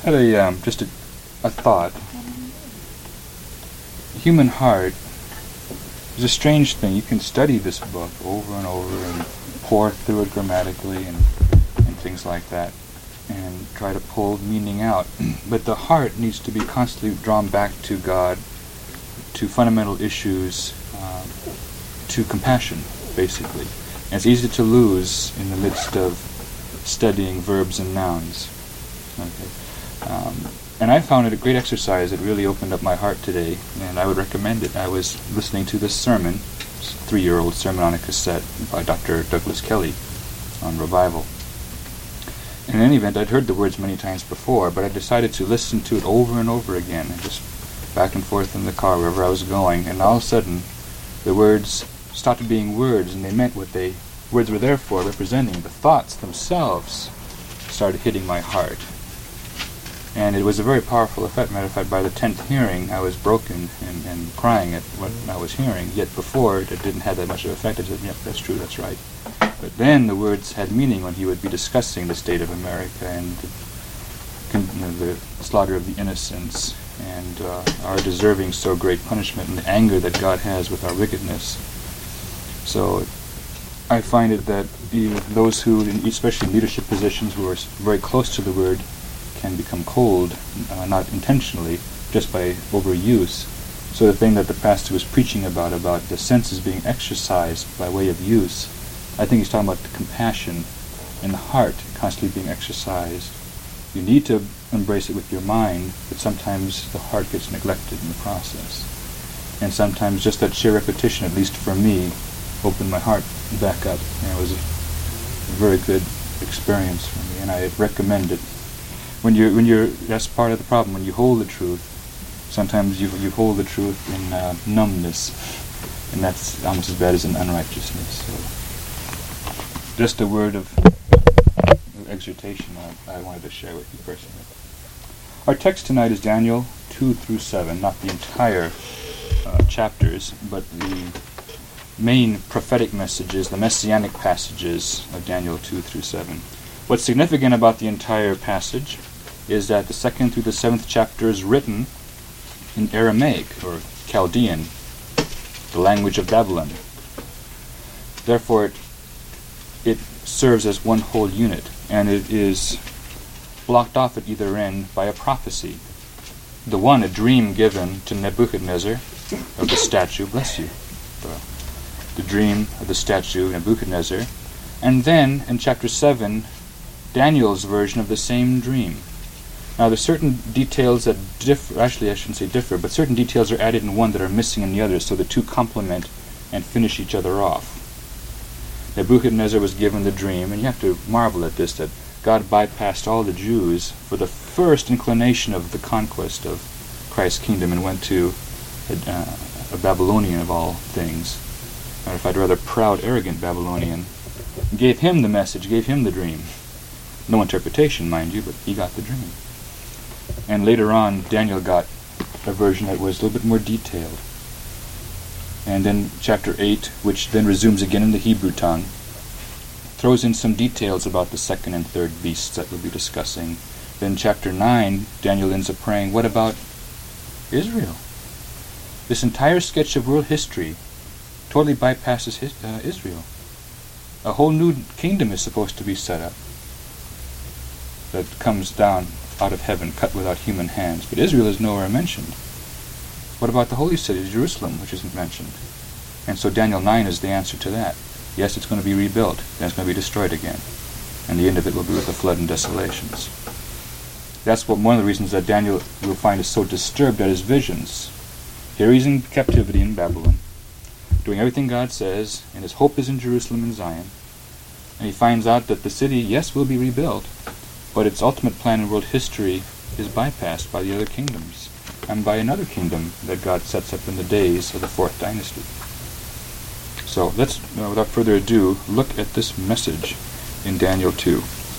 had a thought. The human heart is a strange thing. You can study this book over and over and pour through it grammatically and things like that and try to pull meaning out. But the heart needs to be constantly drawn back to God, to fundamental issues, to compassion, basically. And it's easy to lose in the midst of studying verbs and nouns. Okay. And I found it a great exercise. It really opened up my heart today, and I would recommend it. I was listening to this sermon, 3-year-old sermon on a cassette by Dr. Douglas Kelly on revival. In any event, I'd heard the words many times before, but I decided to listen to it over and over again, and just back and forth in the car wherever I was going, and all of a sudden the words stopped being words, and they meant what words were there for, representing. The thoughts themselves started hitting my heart. And it was a very powerful effect. Matter of fact, by the 10th hearing, I was broken and crying at what I was hearing. Yet before, it didn't have that much of an effect. I said, yep, that's true, that's right. But then the words had meaning when he would be discussing the state of America and the slaughter of the innocents and our deserving so great punishment and the anger that God has with our wickedness. So I find it that those who, especially in leadership positions, who are very close to the Word, can become cold, not intentionally, just by overuse. So the thing that the pastor was preaching about the senses being exercised by way of use, I think he's talking about the compassion in the heart constantly being exercised. You need to embrace it with your mind, but sometimes the heart gets neglected in the process. And sometimes just that sheer repetition, at least for me, opened my heart back up. And it was a very good experience for me, and I recommend it. When you're, that's part of the problem. When you hold the truth, sometimes you hold the truth in numbness, and that's almost as bad as in unrighteousness. So, just a word of exhortation I wanted to share with you personally. Our text tonight is Daniel 2 through 7, not the entire chapters, but the main prophetic messages, the messianic passages of Daniel 2 through 7. What's significant about the entire passage is that the 2nd through the 7th chapter is written in Aramaic, or Chaldean, the language of Babylon. Therefore, it serves as one whole unit, and it is blocked off at either end by a prophecy. The one, a dream given to Nebuchadnezzar of the statue, bless you, the dream of the statue, Nebuchadnezzar, and then, in chapter 7, Daniel's version of the same dream. Now, there's certain details that differ, actually I shouldn't say differ, but certain details are added in one that are missing in the other, so the two complement and finish each other off. Nebuchadnezzar was given the dream, and you have to marvel at this, that God bypassed all the Jews for the first inclination of the conquest of Christ's kingdom and went to a Babylonian of all things. Matter of fact, a rather proud, arrogant Babylonian. Gave him the message, gave him the dream. No interpretation, mind you, but he got the dream. And later on, Daniel got a version that was a little bit more detailed. And then chapter 8, which then resumes again in the Hebrew tongue, throws in some details about the second and third beasts that we'll be discussing. Then chapter 9, Daniel ends up praying, what about Israel? This entire sketch of world history totally bypasses Israel. A whole new kingdom is supposed to be set up that comes down out of heaven, cut without human hands. But Israel is nowhere mentioned. What about the holy city, Jerusalem, which isn't mentioned? And so Daniel 9 is the answer to that. Yes, it's going to be rebuilt, then it's going to be destroyed again. And the end of it will be with the flood and desolations. That's one of the reasons that Daniel, you'll find, is so disturbed at his visions. Here he's in captivity in Babylon, doing everything God says, and his hope is in Jerusalem and Zion. And he finds out that the city, yes, will be rebuilt, but its ultimate plan in world history is bypassed by the other kingdoms, and by another kingdom that God sets up in the days of the 4th dynasty. So let's, without further ado, look at this message in Daniel 2.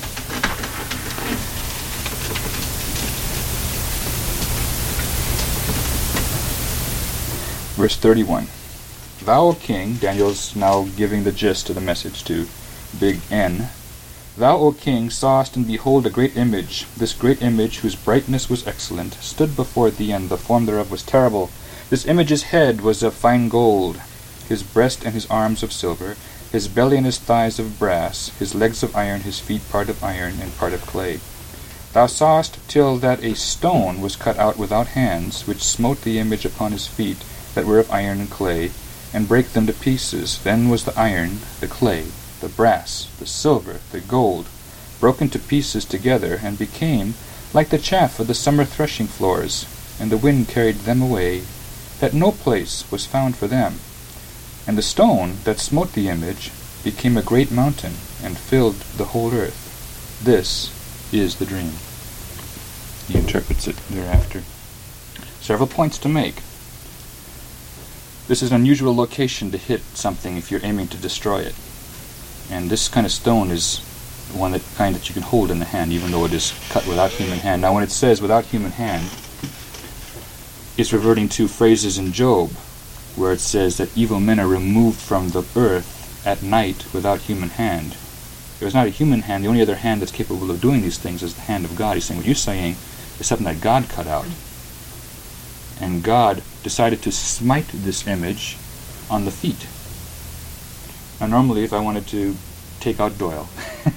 Verse 31. Thou, O king, Daniel's now giving the gist of the message to Big N, Thou, O king, sawest, and behold, a great image. This great image, whose brightness was excellent, stood before thee, and the form thereof was terrible. This image's head was of fine gold, his breast and his arms of silver, his belly and his thighs of brass, his legs of iron, his feet part of iron and part of clay. Thou sawest till that a stone was cut out without hands, which smote the image upon his feet, that were of iron and clay, and brake them to pieces. Then was the iron, the clay, the brass, the silver, the gold, broken to pieces together, and became like the chaff of the summer threshing floors, and the wind carried them away, that no place was found for them. And the stone that smote the image became a great mountain, and filled the whole earth. This is the dream. He interprets it thereafter. Several points to make. This is an unusual location to hit something if you're aiming to destroy it. And this kind of stone is one that you can hold in the hand, even though it is cut without human hand. Now, when it says without human hand, it's reverting to phrases in Job, where it says that evil men are removed from the earth at night without human hand. There is not a human hand. The only other hand that's capable of doing these things is the hand of God. He's saying what you're saying is something that God cut out. And God decided to smite this image on the feet. Now, normally, if I wanted to take out Doyle,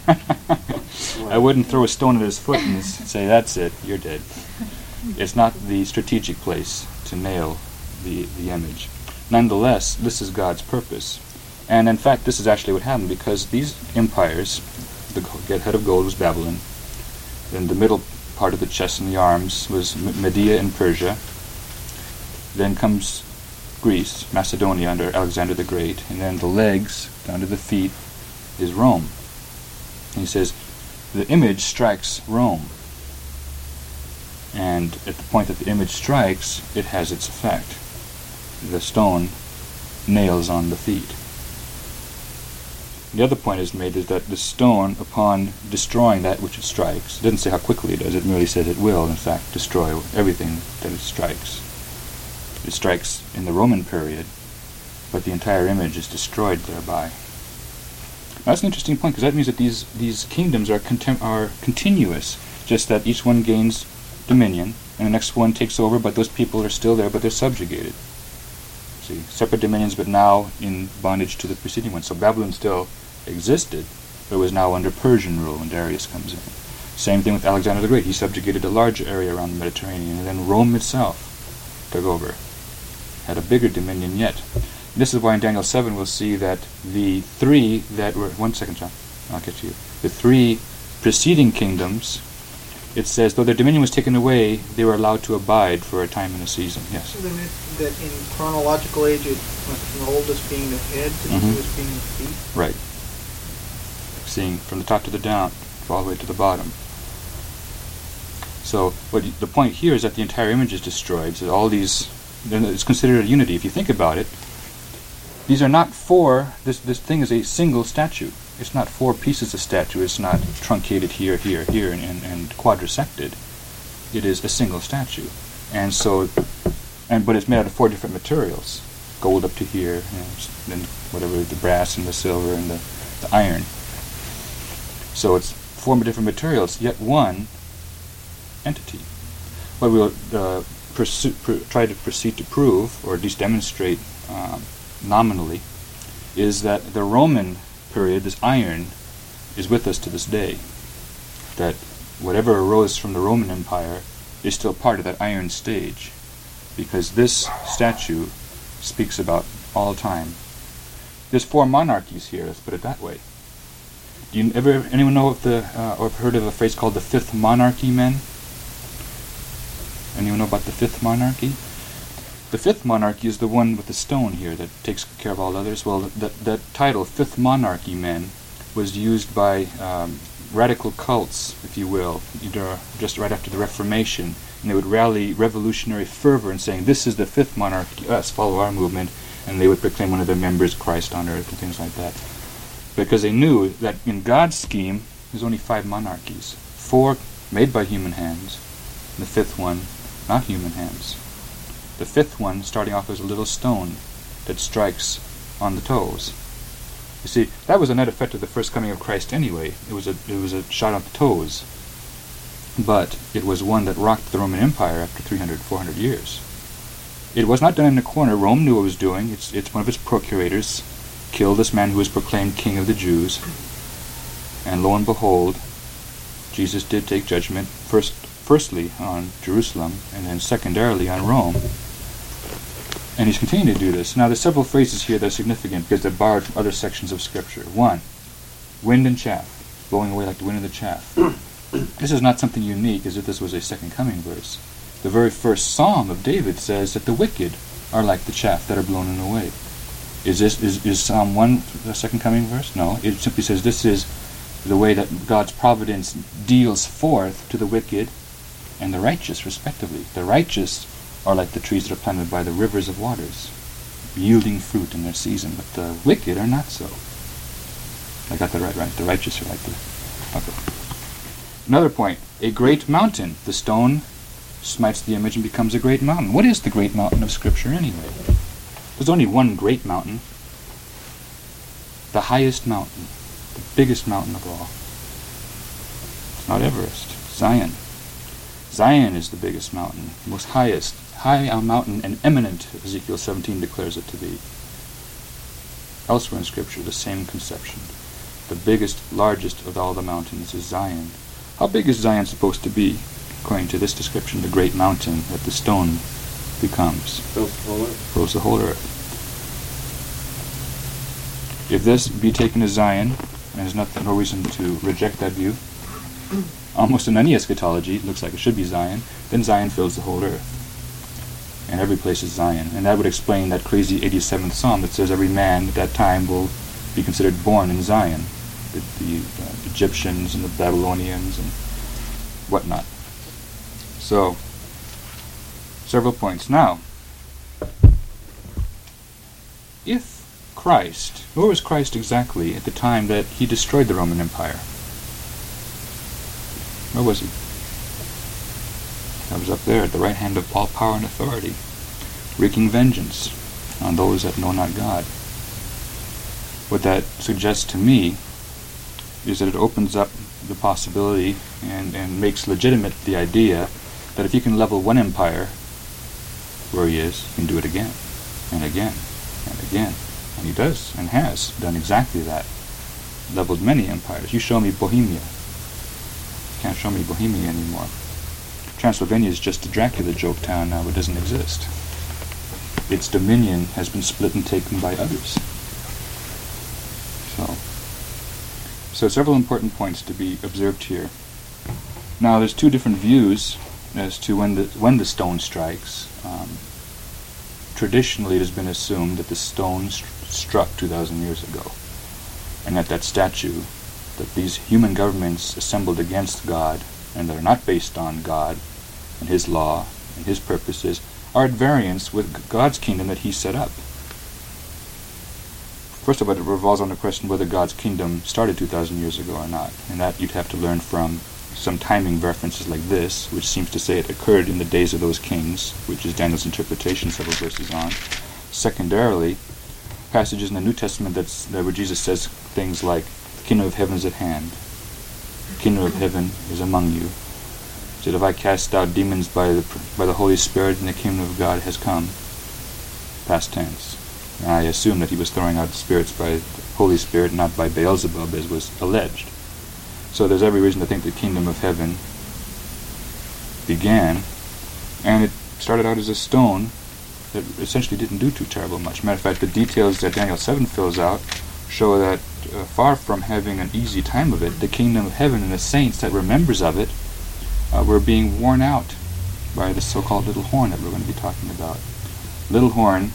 I wouldn't throw a stone at his foot and say, that's it, you're dead. It's not the strategic place to nail the image. Nonetheless, this is God's purpose. And in fact, this is actually what happened, because these empires, the head of gold was Babylon, then the middle part of the chest and the arms was Media and Persia, then comes Greece, Macedonia under Alexander the Great, and then the legs down to the feet is Rome. And he says, the image strikes Rome. And at the point that the image strikes, it has its effect. The stone nails on the feet. The other point is made is that the stone, upon destroying that which it strikes, it doesn't say how quickly it does, it merely says it will, in fact, destroy everything that it strikes. It strikes in the Roman period, but the entire image is destroyed thereby. Now, that's an interesting point, because that means that these kingdoms are continuous, just that each one gains dominion, and the next one takes over, but those people are still there, but they're subjugated. See, separate dominions, but now in bondage to the preceding one. So Babylon still existed, but it was now under Persian rule when Darius comes in. Same thing with Alexander the Great. He subjugated a large area around the Mediterranean, and then Rome itself took over. Had a bigger dominion yet. And this is why in Daniel 7 we'll see that the three that were... One second, John. I'll get to you. The three preceding kingdoms, it says, though their dominion was taken away, they were allowed to abide for a time and a season. Yes? So then that in chronological age, it went from the oldest being the head to the newest being the feet? Right. Seeing from the top to the down, all the way to the bottom. So the point here is that the entire image is destroyed. So all these... Then it's considered a unity. If you think about it, these are not four... This thing is a single statue. It's not four pieces of statue. It's not truncated here, here, here, and quadrisected. It is a single statue. And so... but it's made out of four different materials. Gold up to here, then whatever, the brass and the silver and the iron. So it's four different materials, yet one entity. What we'll try to proceed to prove, or at least demonstrate nominally, is that the Roman period, this iron, is with us to this day. That whatever arose from the Roman Empire is still part of that iron stage, because this statue speaks about all time. There's four monarchies here, let's put it that way. Do you anyone know of or heard of a phrase called the fifth monarchy, men? Anyone know about the fifth monarchy? The fifth monarchy is the one with the stone here that takes care of all others. Well, that title, fifth monarchy, men, was used by radical cults, if you will, just right after the Reformation, and they would rally revolutionary fervor in saying, this is the fifth monarchy, us, follow our movement, and they would proclaim one of their members Christ on earth and things like that. Because they knew that in God's scheme, there's only 5 monarchies. 4 made by human hands, and the 5th one, not human hands. The 5th one starting off as a little stone that strikes on the toes. You see, that was a net effect of the first coming of Christ anyway. It was a shot at the toes. But it was one that rocked the Roman Empire after 300, 400 years. It was not done in a corner. Rome knew what it was doing. It's one of its procurators killed this man who was proclaimed king of the Jews. And lo and behold, Jesus did take judgment firstly on Jerusalem and then secondarily on Rome. And he's continuing to do this. Now there's several phrases here that are significant because they're borrowed from other sections of Scripture. One, wind and chaff, blowing away like the wind and the chaff. This is not something unique as if this was a second coming verse. The very first Psalm of David says that the wicked are like the chaff that are blown in the wind. Is Psalm 1 a second coming verse? No. It simply says this is the way that God's providence deals forth to the wicked and the righteous, respectively. The righteous are like the trees that are planted by the rivers of waters, yielding fruit in their season, but the wicked are not so. I got that right? The righteous are like the... Okay. Another point, a great mountain. The stone smites the image and becomes a great mountain. What is the great mountain of Scripture anyway? There's only one great mountain. The highest mountain. The biggest mountain of all. It's not Everest. Zion. Zion is the biggest mountain, most highest. High mountain and eminent, Ezekiel 17 declares it to be. Elsewhere in Scripture, the same conception. The biggest, largest of all the mountains is Zion. How big is Zion supposed to be? According to this description, the great mountain that the stone becomes. Fills the whole earth. If this be taken as Zion, and there's no reason to reject that view, almost in any eschatology, it looks like it should be Zion, then Zion fills the whole earth. And every place is Zion. And that would explain that crazy 87th Psalm that says every man at that time will be considered born in Zion. The Egyptians and the Babylonians and whatnot. So, several points. Now, if Christ, where was Christ exactly at the time that he destroyed the Roman Empire? Where was he? That was up there at the right hand of all power and authority, wreaking vengeance on those that know not God. What that suggests to me is that it opens up the possibility and makes legitimate the idea that if you can level one empire where he is, you can do it again and again and again. And he does and has done exactly that. Leveled many empires. You show me Bohemia. You can't show me Bohemia anymore. Transylvania is just a Dracula joke town now. It doesn't exist. Its dominion has been split and taken by others. So several important points to be observed here. Now, there's two different views as to when the stone strikes. Traditionally, it has been assumed that the stone struck 2,000 years ago, and that statue, that these human governments assembled against God, and that are not based on God and His law and His purposes, are at variance with God's kingdom that He set up. First of all, it revolves on the question whether God's kingdom started 2,000 years ago or not, and that you'd have to learn from some timing references like this, which seems to say it occurred in the days of those kings, which is Daniel's interpretation several verses on. Secondarily, passages in the New Testament where Jesus says things like, the kingdom of heaven is at hand, the kingdom of heaven is among you. He said, if I cast out demons by the Holy Spirit, and the kingdom of God has come. Past tense. And I assume that he was throwing out spirits by the Holy Spirit, not by Beelzebub, as was alleged. So there's every reason to think the kingdom of heaven began, and it started out as a stone that essentially didn't do too terrible much. Matter of fact, the details that Daniel 7 fills out show that far from having an easy time of it, the kingdom of heaven and the saints that were members of it were being worn out by the so-called little horn that we're going to be talking about. Little horn,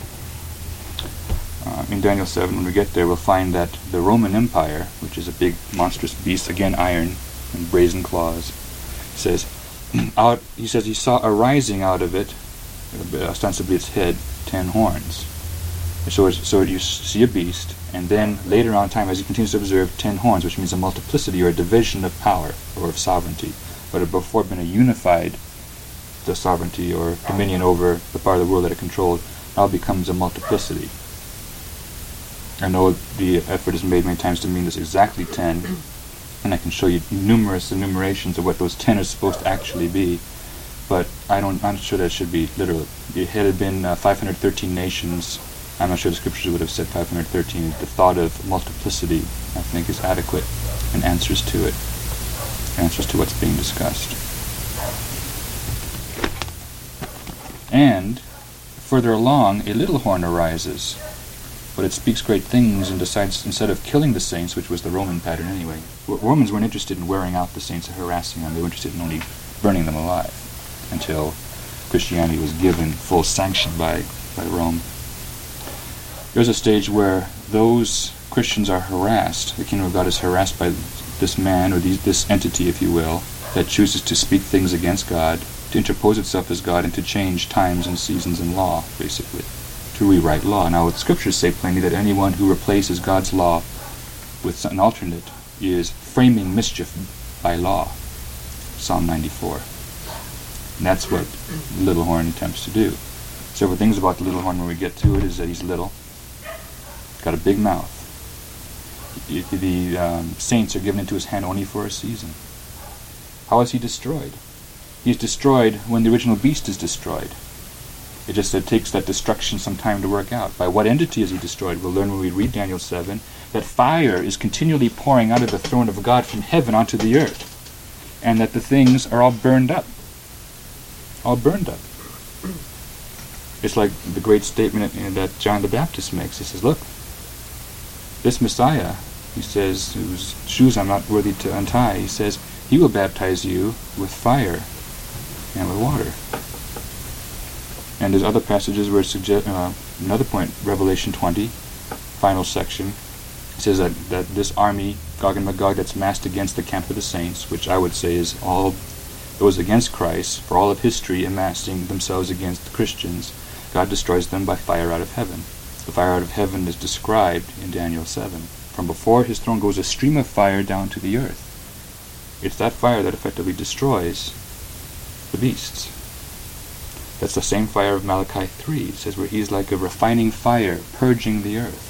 in Daniel 7, when we get there, we'll find that the Roman Empire, which is a big monstrous beast, again iron and brazen claws, says he says he saw arising out of it, ostensibly its head, 10 horns. So you see a beast, and then later on in time, as he continues to observe, 10 horns, which means a multiplicity or a division of power or of sovereignty. But it had before been a unified the sovereignty or dominion over the part of the world that it controlled, now becomes a multiplicity. I know the effort is made many times to mean this exactly 10, and I can show you numerous enumerations of what those 10 are supposed to actually be, but I'm not sure that should be literal. It had been 513 nations. I'm not sure the scriptures would have said 513. The thought of multiplicity, I think, is adequate in answers to it, answers to what's being discussed. And further along, a little horn arises, but it speaks great things and decides, instead of killing the saints, which was the Roman pattern anyway, Romans weren't interested in wearing out the saints or harassing them. They were interested in only burning them alive until Christianity was given full sanction by Rome. There's a stage where those Christians are harassed. The kingdom of God is harassed by this man, or this entity, if you will, that chooses to speak things against God, to interpose itself as God, and to change times and seasons and law, basically, to rewrite law. Now, the scriptures say plainly that anyone who replaces God's law with an alternate is framing mischief by law. Psalm 94. And that's what the little horn attempts to do. Several things about the little horn when we get to it is that he's little, got a big mouth. The saints are given into his hand only for a season. How is he destroyed? He's destroyed when the original beast is destroyed. It just takes that destruction some time to work out. By what entity is he destroyed? We'll learn when we read Daniel 7 that fire is continually pouring out of the throne of God from heaven onto the earth, and that the things are all burned up. All burned up. It's like the great statement that John the Baptist makes. He says, look, this Messiah, he says, whose shoes I'm not worthy to untie, he says, he will baptize you with fire and with water. And there's other passages where it suggests, another point, Revelation 20, final section, it says that this army, Gog and Magog, that's massed against the camp of the saints, which I would say is all those against Christ, for all of history amassing themselves against the Christians, God destroys them by fire out of heaven. The fire out of heaven is described in Daniel 7. From before his throne goes a stream of fire down to the earth. It's that fire that effectively destroys the beasts. That's the same fire of Malachi 3. It says where he's like a refining fire, purging the earth.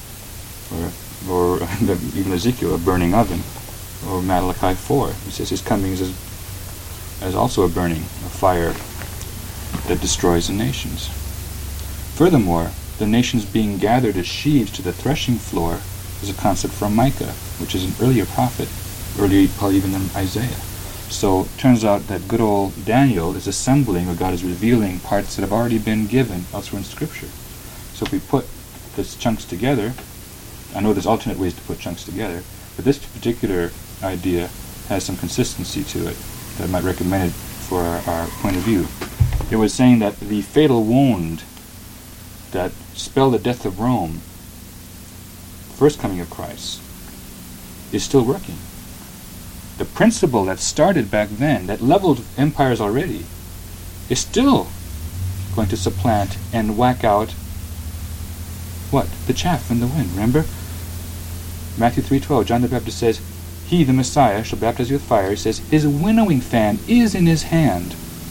Or even Ezekiel, a burning oven. Or Malachi 4. He says his coming is as also a burning, a fire that destroys the nations. Furthermore, the nations being gathered as sheaves to the threshing floor is a concept from Micah, which is an earlier prophet, earlier probably even than Isaiah. So it turns out that good old Daniel is assembling, or God is revealing, parts that have already been given elsewhere in Scripture. So if we put these chunks together, I know there's alternate ways to put chunks together, but this particular idea has some consistency to it that I might recommend it for our point of view. It was saying that the fatal wound that spelled the death of Rome, first coming of Christ, is still working. The principle that started back then, that leveled empires already, is still going to supplant and whack out what? The chaff in the wind. Remember? Matthew 3:12, John the Baptist says, he, the Messiah, shall baptize you with fire. He says, his winnowing fan is in his hand.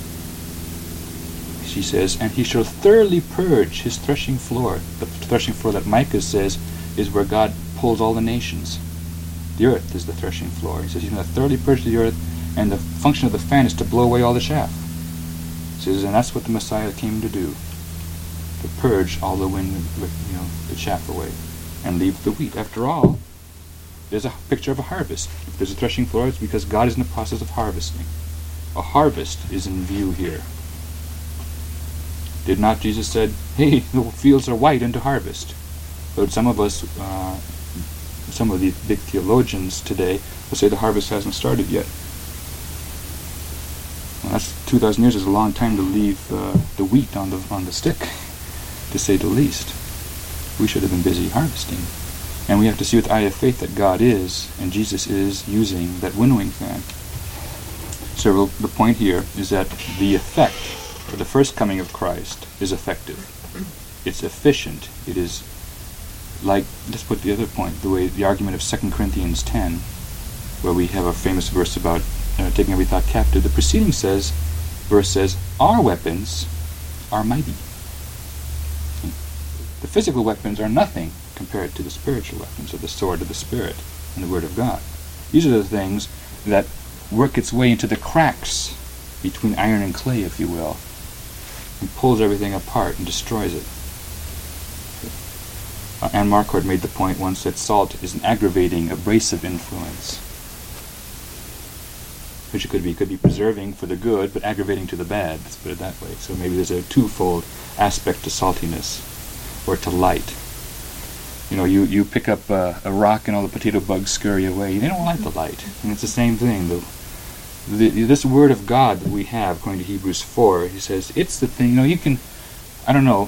She says, and he shall thoroughly purge his threshing floor. The threshing floor that Micah says is where God pulls all the nations. The earth is the threshing floor. He says he's going to thoroughly purge the earth, and the function of the fan is to blow away all the chaff. He says, and that's what the Messiah came to do, to purge all the wind, the chaff away, and leave the wheat. After all, there's a picture of a harvest. If there's a threshing floor, it's because God is in the process of harvesting. A harvest is in view here. Did not Jesus said, hey, the fields are white unto harvest? But some of us, some of the big theologians today will say the harvest hasn't started yet. Well, that's 2,000 years is a long time to leave the wheat on the stick, to say the least. We should have been busy harvesting. And we have to see with the eye of faith that God is, and Jesus is, using that winnowing fan. So the point here is that the effect for the first coming of Christ is effective. It's efficient. It is like, let's put the other point, the argument of 2 Corinthians 10, where we have a famous verse about taking every thought captive. The preceding verse says, our weapons are mighty. The physical weapons are nothing Compare it to the spiritual weapons of the sword of the Spirit and the Word of God. These are the things that work its way into the cracks between iron and clay, if you will, and pulls everything apart and destroys it. Anne Marquardt made the point once that salt is an aggravating, abrasive influence, which it could be preserving for the good, but aggravating to the bad. Let's put it that way. So maybe there's a twofold aspect to saltiness, or to light. You know, you pick up a rock and all the potato bugs scurry away. They don't like the light. And it's the same thing. This Word of God that we have, according to Hebrews 4, he says, it's the thing, you know, you can, I don't know,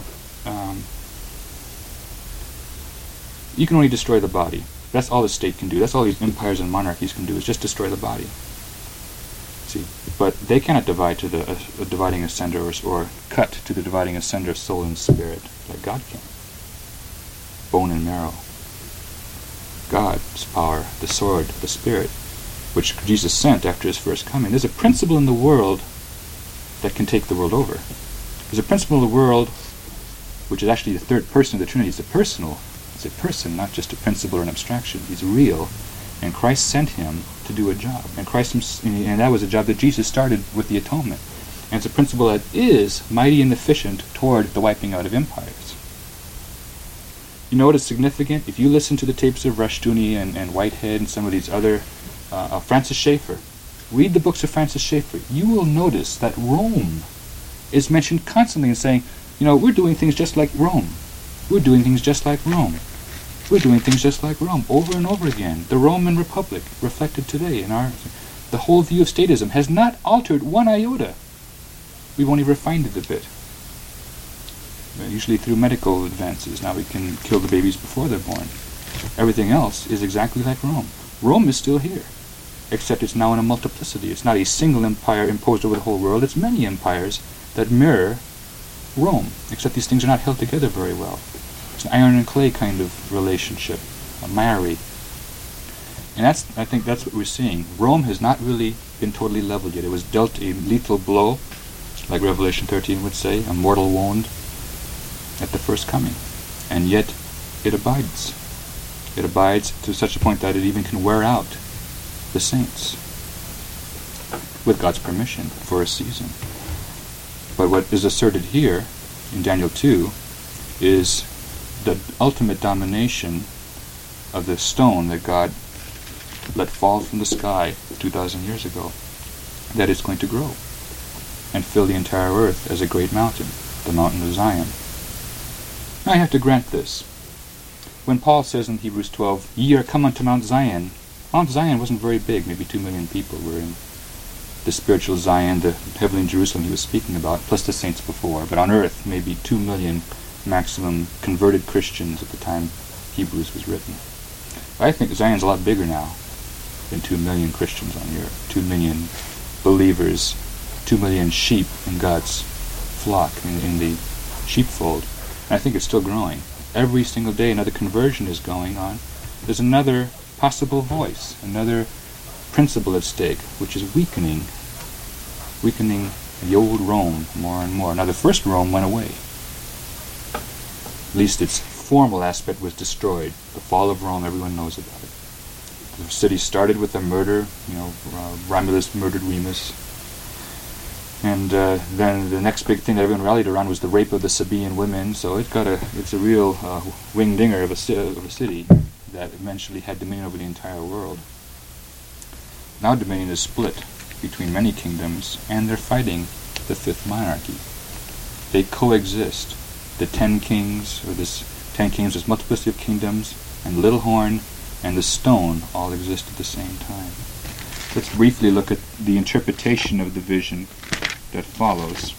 you can only destroy the body. That's all the state can do. That's all these empires and monarchies can do, is just destroy the body. See, but they cannot divide to the dividing asunder or cut to the dividing asunder of soul and spirit like God can. Bone and marrow. God's power, the sword, the Spirit, which Jesus sent after his first coming. There's a principle in the world that can take the world over. There's a principle in the world which is actually the third person of the Trinity. It's a person, not just a principle or an abstraction. He's real, and Christ sent him to do a job. And that was a job that Jesus started with the atonement. And it's a principle that is mighty and efficient toward the wiping out of empires. You know what is significant? If you listen to the tapes of Rushdoony and Whitehead and some of these other, Francis Schaeffer, read the books of Francis Schaeffer, you will notice that Rome is mentioned constantly and saying, you know, we're doing things just like Rome. We're doing things just like Rome. We're doing things just like Rome, over and over again. The Roman Republic, reflected today in the whole view of statism, has not altered one iota. We've only refined it a bit. Usually through medical advances. Now we can kill the babies before they're born. Everything else is exactly like Rome. Rome is still here, except it's now in a multiplicity. It's not a single empire imposed over the whole world. It's many empires that mirror Rome, except these things are not held together very well. It's an iron and clay kind of relationship, a marry. And I think that's what we're seeing. Rome has not really been totally leveled yet. It was dealt a lethal blow, like Revelation 13 would say, a mortal wound at the first coming. And yet it abides. It abides to such a point that it even can wear out the saints, with God's permission, for a season. But what is asserted here in Daniel 2 is the ultimate domination of the stone that God let fall from the sky 2,000 years ago, that is going to grow and fill the entire earth as a great mountain, the mountain of Zion. Now I have to grant this. When Paul says in Hebrews 12, ye are come unto Mount Zion wasn't very big. Maybe 2 million people were in the spiritual Zion, the heavenly Jerusalem he was speaking about, plus the saints before. But on earth, maybe 2 million maximum converted Christians at the time Hebrews was written. I think Zion's a lot bigger now than 2 million Christians on the earth. 2 million believers, 2 million sheep in God's flock, in the sheepfold. And I think it's still growing. Every single day another conversion is going on. There's another possible voice, another principle at stake, which is weakening the old Rome more and more. Now the first Rome went away. At least its formal aspect was destroyed. The fall of Rome, everyone knows about it. The city started with a murder, Romulus murdered Remus. And then the next big thing that everyone rallied around was the rape of the Sabaean women. So it's a real wing-dinger of a city that eventually had dominion over the entire world. Now dominion is split between many kingdoms, and they're fighting the fifth monarchy. They coexist. The 10 kings, or this 10 kings, this multiplicity of kingdoms, and the little horn and the stone all exist at the same time. Let's briefly look at the interpretation of the vision that follows.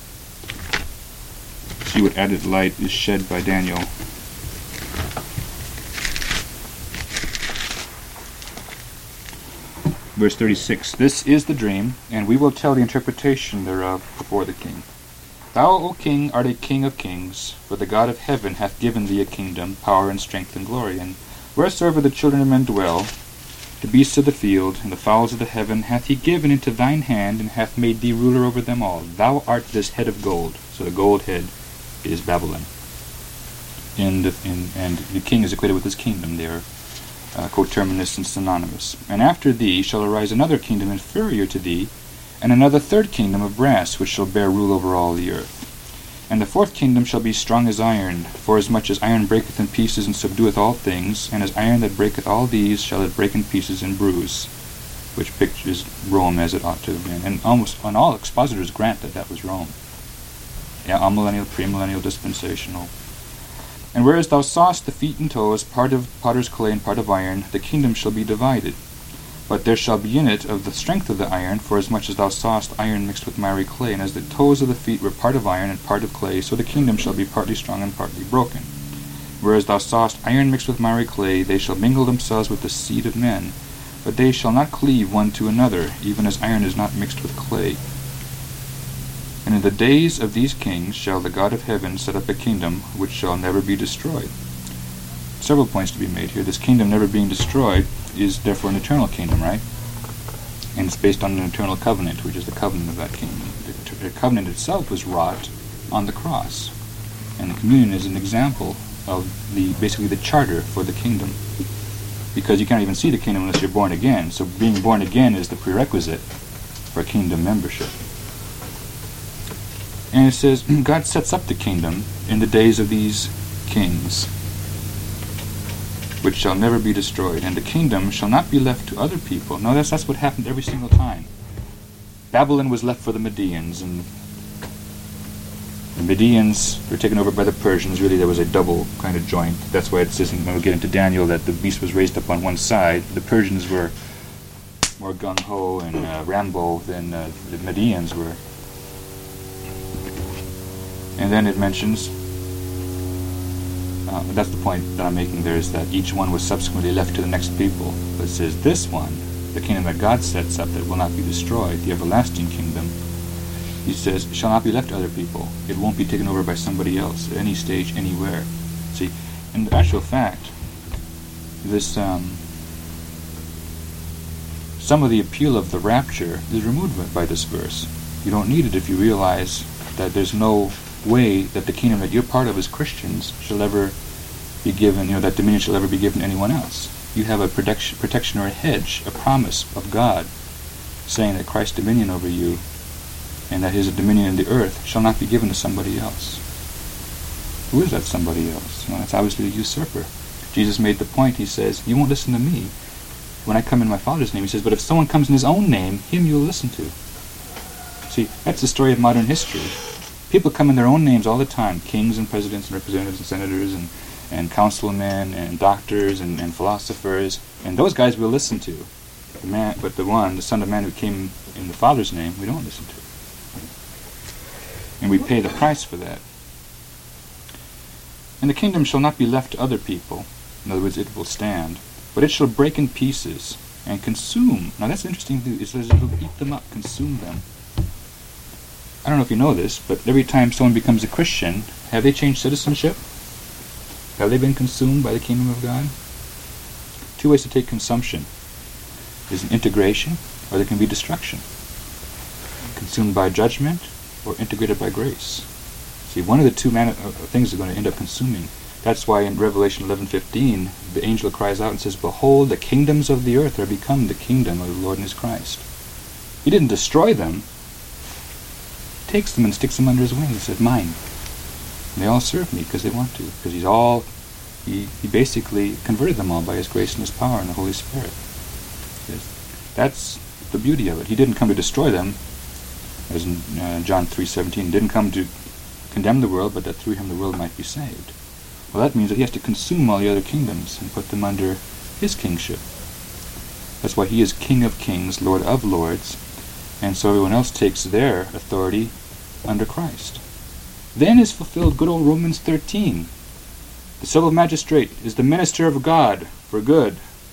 See what added light is shed by Daniel. Verse 36, this is the dream, and we will tell the interpretation thereof before the king. Thou, O king, art a king of kings, for the God of heaven hath given thee a kingdom, power, and strength, and glory. And wheresoever the children of men dwell, the beasts of the field, and the fowls of the heaven, hath he given into thine hand, and hath made thee ruler over them all. Thou art this head of gold. So the gold head is Babylon. and the king is equated with his kingdom. They are coterminous and synonymous. And after thee shall arise another kingdom inferior to thee, and another third kingdom of brass, which shall bear rule over all the earth. And the fourth kingdom shall be strong as iron, forasmuch as iron breaketh in pieces and subdueth all things, and as iron that breaketh all these shall it break in pieces and bruise, which pictures Rome as it ought to have been. And almost on all expositors grant that that was Rome. Yeah, amillennial, premillennial, dispensational. And whereas thou sawest the feet and toes, part of potter's clay and part of iron, the kingdom shall be divided. But there shall be in it of the strength of the iron, forasmuch as thou sawest iron mixed with miry clay, and as the toes of the feet were part of iron and part of clay, so the kingdom shall be partly strong and partly broken. Whereas thou sawest iron mixed with miry clay, they shall mingle themselves with the seed of men, but they shall not cleave one to another, even as iron is not mixed with clay. And in the days of these kings shall the God of heaven set up a kingdom which shall never be destroyed. Several points to be made here. This kingdom never being destroyed is therefore an eternal kingdom, right? And it's based on an eternal covenant, which is the covenant of that kingdom. The covenant itself was wrought on the cross, and the communion is an example of basically the charter for the kingdom, because you can't even see the kingdom unless you're born again. So being born again is the prerequisite for kingdom membership. And it says God sets up the kingdom in the days of these kings, which shall never be destroyed, and the kingdom shall not be left to other people. No, that's what happened every single time. Babylon was left for the Medians, and the Medians were taken over by the Persians. Really, there was a double kind of joint. That's why it says, when we get into Daniel, that the beast was raised up on one side. The Persians were more gung-ho and Rambo than the Medians were. And then it mentions, that's the point that I'm making there, is that each one was subsequently left to the next people. But it says this one, the kingdom that God sets up that will not be destroyed, the everlasting kingdom, he says, shall not be left to other people. It won't be taken over by somebody else at any stage, anywhere. See, in actual fact, this some of the appeal of the rapture is removed by this verse. You don't need it if you realize that there's no way that the kingdom that you're part of as Christians shall ever be given, that dominion shall ever be given to anyone else. You have a protection or a hedge, a promise of God, saying that Christ's dominion over you and that his dominion in the earth shall not be given to somebody else. Who is that somebody else? That's obviously the usurper. Jesus made the point, he says, you won't listen to me when I come in my Father's name. He says, but if someone comes in his own name, him you'll listen to. See, that's the story of modern history. People come in their own names all the time, kings and presidents and representatives and senators and councilmen and doctors and philosophers, and those guys we'll listen to. But the Son of Man who came in the Father's name, we don't listen to. And we pay the price for that. And the kingdom shall not be left to other people. In other words, it will stand. But it shall break in pieces and consume. Now that's interesting. It says it will eat them up, consume them. I don't know if you know this, but every time someone becomes a Christian, have they changed citizenship? Have they been consumed by the kingdom of God? Two ways to take consumption. There's an integration, or there can be destruction. Consumed by judgment, or integrated by grace. See, one of the two things are going to end up consuming. That's why in Revelation 11:15, the angel cries out and says, behold, the kingdoms of the earth are become the kingdom of the Lord and his Christ. He didn't destroy them. Takes them and sticks them under his wing and says, mine. And they all serve me because they want to, because he basically converted them all by his grace and his power and the Holy Spirit. That's the beauty of it. He didn't come to destroy them, as in John 3:17, he didn't come to condemn the world, but that through him the world might be saved. Well, that means that he has to consume all the other kingdoms and put them under his kingship. That's why he is King of kings, Lord of lords, and so everyone else takes their authority under Christ. Then is fulfilled good old Romans 13. The civil magistrate is the minister of God for good,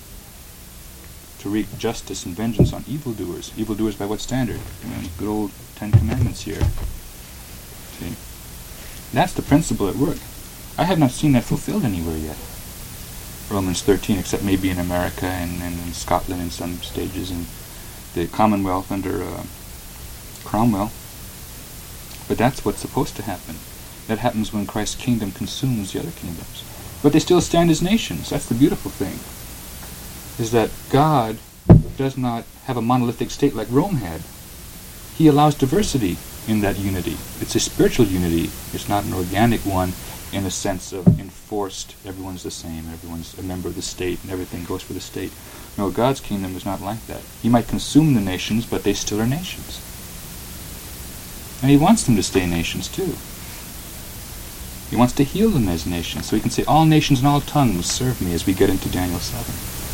to wreak justice and vengeance on evildoers. Evildoers by what standard? Good old Ten Commandments here. See? That's the principle at work. I have not seen that fulfilled anywhere yet. Romans 13, except maybe in America and in Scotland in some stages, and the Commonwealth under Cromwell. But that's what's supposed to happen. That happens when Christ's kingdom consumes the other kingdoms. But they still stand as nations. That's the beautiful thing, is that God does not have a monolithic state like Rome had. He allows diversity in that unity. It's a spiritual unity. It's not an organic one in a sense of enforced, everyone's the same, everyone's a member of the state, and everything goes for the state. No, God's kingdom is not like that. He might consume the nations, but they still are nations. And he wants them to stay nations too. He wants to heal them as nations, so he can say, all nations and all tongues serve me, as we get into Daniel 7.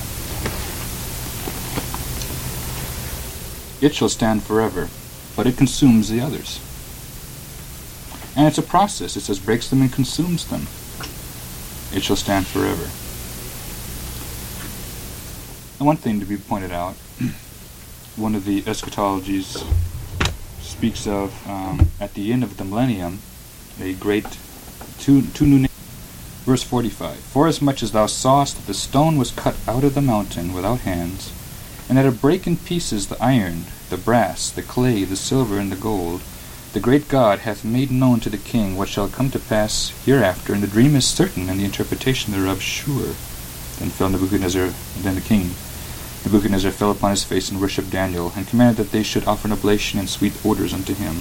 It shall stand forever, but it consumes the others. And it's a process. It says, breaks them and consumes them. It shall stand forever. And one thing to be pointed out, one of the eschatologies speaks of, at the end of the millennium, a great two new nations. Verse 45, forasmuch as thou sawest that the stone was cut out of the mountain without hands, and that it brake in pieces the iron, the brass, the clay, the silver, and the gold, the great God hath made known to the king what shall come to pass hereafter, and the dream is certain, and the interpretation thereof sure. Then the king Nebuchadnezzar fell upon his face and worshipped Daniel, and commanded that they should offer an oblation and sweet odors unto him,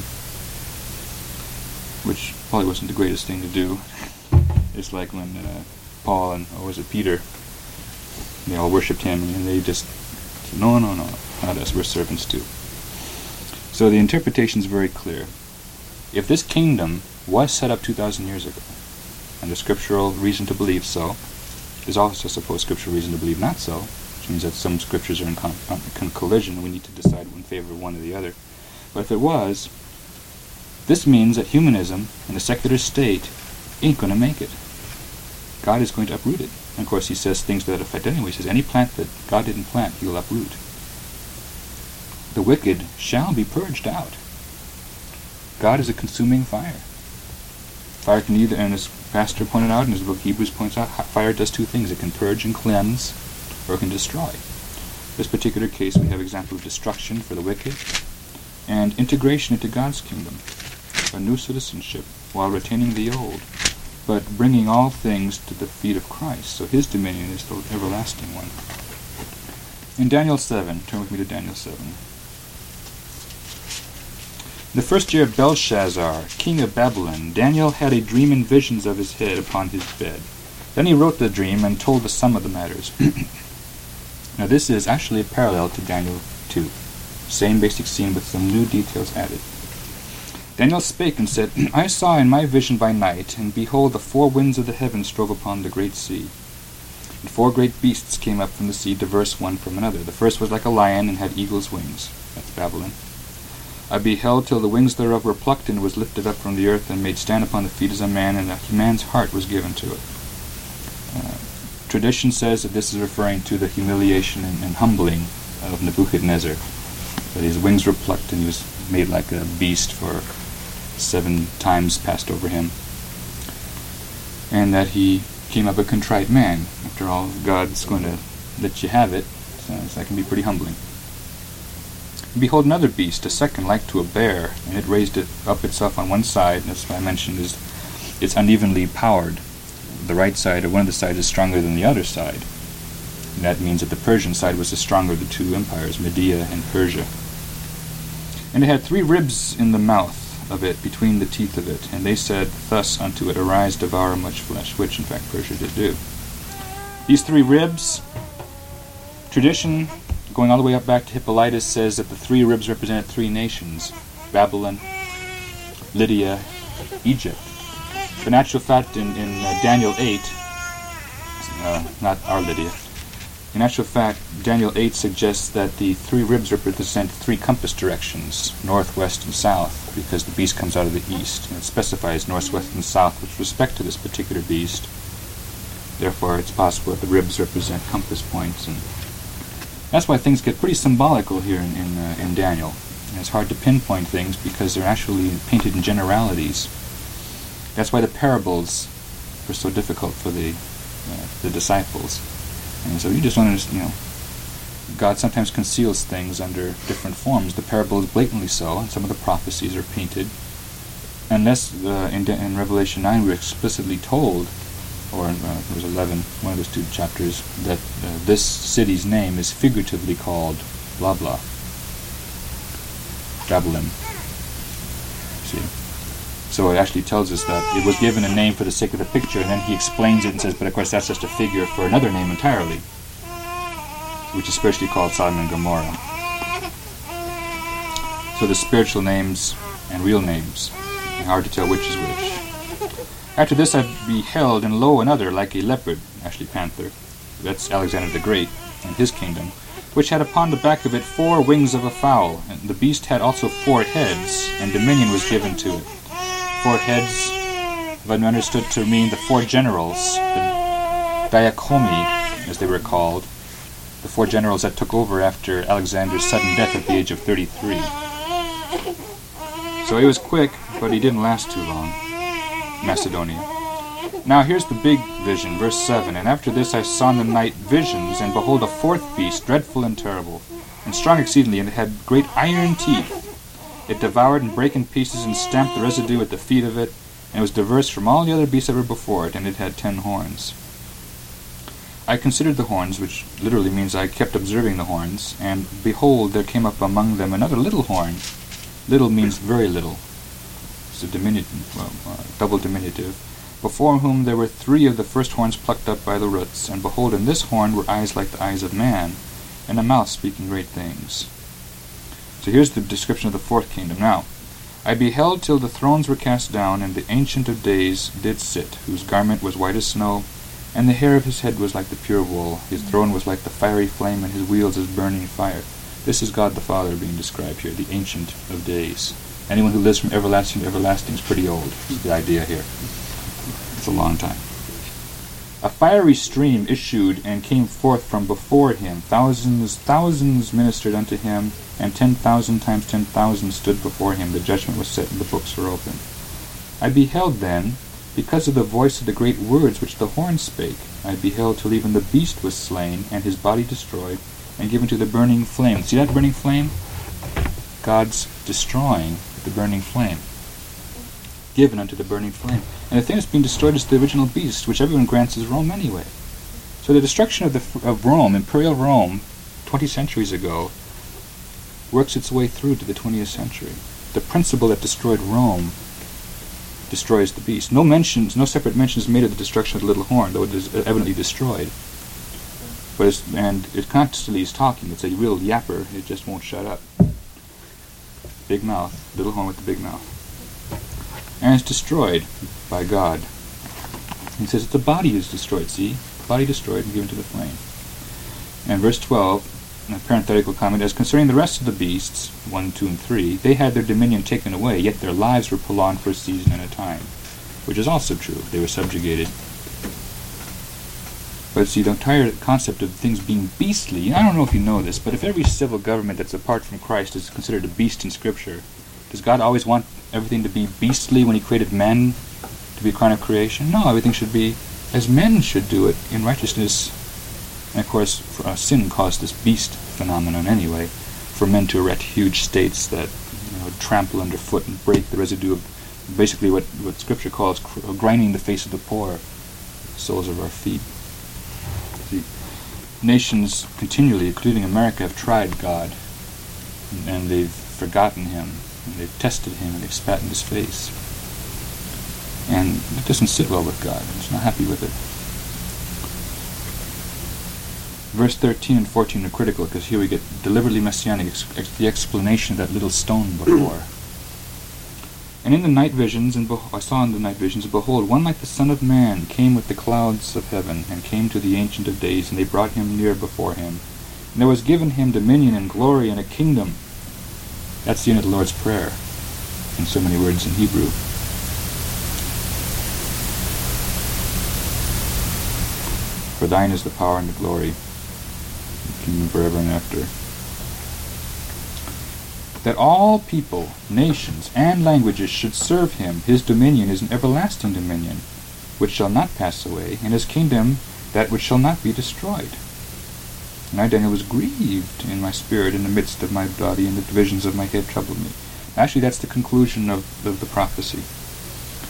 which probably wasn't the greatest thing to do. It's like when Paul and, Peter, they all worshipped him, and they just said, no, not us, we're servants too. So the interpretation is very clear. If this kingdom was set up 2,000 years ago, and there's scriptural reason to believe so, there's also, I suppose, scriptural reason to believe not so, which means that some scriptures are in collision, and we need to decide in favor of one or the other. But if it was, this means that humanism and the secular state ain't going to make it. God is going to uproot it. And of course he says things to that effect anyway. He says, any plant that God didn't plant, he'll uproot. The wicked shall be purged out. God is a consuming fire. Fire can either, and as Pastor pointed out in his book Hebrews points out, fire does two things. It can purge and cleanse, or it can destroy. In this particular case, we have example of destruction for the wicked, and integration into God's kingdom, a new citizenship, while retaining the old, but bringing all things to the feet of Christ. So his dominion is the everlasting one. In Daniel 7, turn with me to Daniel 7. In the first year of Belshazzar, king of Babylon, Daniel had a dream and visions of his head upon his bed. Then he wrote the dream and told the sum of the matters. Now this is actually a parallel to Daniel 2. Same basic scene with some new details added. Daniel spake and said, I saw in my vision by night, and behold, the four winds of the heavens strove upon the great sea. And four great beasts came up from the sea, diverse one from another. The first was like a lion, and had eagle's wings. That's Babylon. I beheld till the wings thereof were plucked, and was lifted up from the earth, and made stand upon the feet as a man, and a man's heart was given to it. Tradition says that this is referring to the humiliation and humbling of Nebuchadnezzar. That his wings were plucked, and he was made like a beast for 7 times passed over him. And that he came up a contrite man. After all, God's going to let you have it, so that can be pretty humbling. And behold, another beast, a second like to a bear, and it raised it up itself on one side, and that's what I mentioned, is it's unevenly powered. The right side, or one of the sides, is stronger than the other side. And that means that the Persian side was the stronger of the two empires, Media and Persia. And it had 3 ribs in the mouth of it, between the teeth of it, and they said thus unto it, arise, devour much flesh, which in fact Persia did do. These 3 ribs, tradition, going all the way up back to Hippolytus, says that the 3 ribs represented 3 nations, Babylon, Lydia, Egypt. But in actual fact, in Daniel 8, not our Lydia, in actual fact, Daniel 8 suggests that the 3 ribs represent 3 compass directions, north, west, and south, because the beast comes out of the east, and it specifies north, west, and south with respect to this particular beast. Therefore, it's possible that the ribs represent compass points, and that's why things get pretty symbolical here in Daniel. And it's hard to pinpoint things because they're actually painted in generalities. That's why the parables were so difficult for the disciples. And so you just want to, God sometimes conceals things under different forms. The parable is blatantly so, and some of the prophecies are painted unless in Revelation 9 we're explicitly told, or in it was 11, one of those two chapters, that this city's name is figuratively called blah blah, Babylon. See? So it actually tells us that it was given a name for the sake of the picture, and then he explains it and says, but of course that's just a figure for another name entirely, which is spiritually called Sodom and Gomorrah. So the spiritual names and real names, hard to tell which is which. After this I beheld, and lo, another, like a leopard, actually panther, that's Alexander the Great, and his kingdom, which had upon the back of it 4 wings of a fowl, and the beast had also 4 heads, and dominion was given to it. 4 heads, if I understood to mean the 4 generals, the diacomi, as they were called, the 4 generals that took over after Alexander's sudden death at the age of 33. So he was quick, but he didn't last too long. Macedonia. Now here's the big vision, verse 7. And after this I saw in the night visions, and behold, a 4th beast, dreadful and terrible, and strong exceedingly, and it had great iron teeth. It devoured and brake in pieces, and stamped the residue at the feet of it, and it was diverse from all the other beasts that were before it, and it had 10 horns. I considered the horns, which literally means I kept observing the horns, and behold, there came up among them another little horn. Little means very little. It's a diminutive, double diminutive. Before whom there were 3 of the first horns plucked up by the roots, and behold, in this horn were eyes like the eyes of man, and a mouth speaking great things. So here's the description of the 4th kingdom. Now, I beheld till the thrones were cast down, and the Ancient of Days did sit, whose garment was white as snow, and the hair of his head was like the pure wool. His throne was like the fiery flame, and his wheels as burning fire. This is God the Father being described here, the Ancient of Days. Anyone who lives from everlasting to everlasting is pretty old, is the idea here. It's a long time. A fiery stream issued and came forth from before him. Thousands ministered unto him, and 10,000 times 10,000 stood before him. The judgment was set, and the books were opened. I beheld then, because of the voice of the great words which the horn spake, I beheld till even the beast was slain, and his body destroyed, and given to the burning flame. See that burning flame? God's destroying the burning flame. Given unto the burning flame. And the thing that's being destroyed is the original beast, which everyone grants is Rome anyway. So the destruction of Rome, Imperial Rome, 20 centuries ago, works its way through to the 20th century. The principle that destroyed Rome destroys the beast. No separate mentions made of the destruction of the little horn, though it is evidently destroyed. And it constantly is talking. It's a real yapper. It just won't shut up. Big mouth. Little horn with the big mouth. And it's destroyed by God. He says that the body is destroyed. See? The body destroyed and given to the flame. And verse 12, a parenthetical comment, as concerning the rest of the beasts, 1, 2, and 3, they had their dominion taken away, yet their lives were prolonged for a season and a time. Which is also true. They were subjugated. But see, the entire concept of things being beastly, I don't know if you know this, but if every civil government that's apart from Christ is considered a beast in Scripture, does God always want everything to be beastly when he created men to be a crown of creation? No, everything should be as men should do it in righteousness. And of course, sin caused this beast phenomenon anyway, for men to erect huge states that trample underfoot and break the residue of basically what Scripture calls grinding the face of the poor, the soles of our feet. See, nations continually, including America, have tried God, and they've forgotten him, and they've tested him, and they've spat in his face. And it doesn't sit well with God. He's not happy with it. Verse 13 and 14 are critical, because here we get deliberately messianic, the explanation of that little stone before. And in the night visions, I saw in the night visions, and behold, one like the Son of Man came with the clouds of heaven, and came to the Ancient of Days, and they brought him near before him. And there was given him dominion and glory and a kingdom. That's the end of the Lord's Prayer, in so many words in Hebrew. For thine is the power and the glory, the kingdom forever and after. That all people, nations, and languages should serve him. His dominion is an everlasting dominion, which shall not pass away, and his kingdom that which shall not be destroyed. And I, Daniel, was grieved in my spirit in the midst of my body, and the divisions of my head troubled me. Actually, that's the conclusion of the prophecy.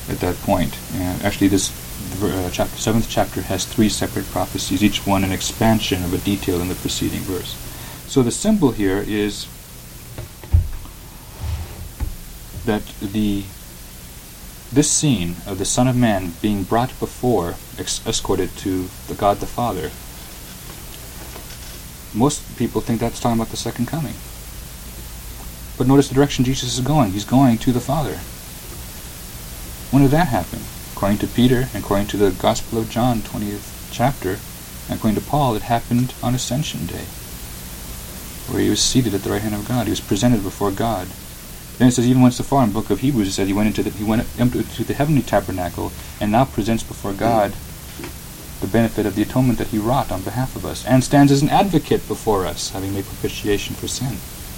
at that point. And actually, this seventh chapter has 3 separate prophecies, each one an expansion of a detail in the preceding verse. So the symbol here is that this scene of the Son of Man being brought before, escorted to the God the Father, most people think that's talking about the second coming. But notice the direction Jesus is going. He's going to the Father. When did that happen? According to Peter, and according to the Gospel of John, 20th chapter, and according to Paul, it happened on Ascension Day, where he was seated at the right hand of God. He was presented before God. Then it says, even went so far in the book of Hebrews, it says he went into the heavenly tabernacle and now presents before God the benefit of the atonement that he wrought on behalf of us, and stands as an advocate before us, having made propitiation for sin.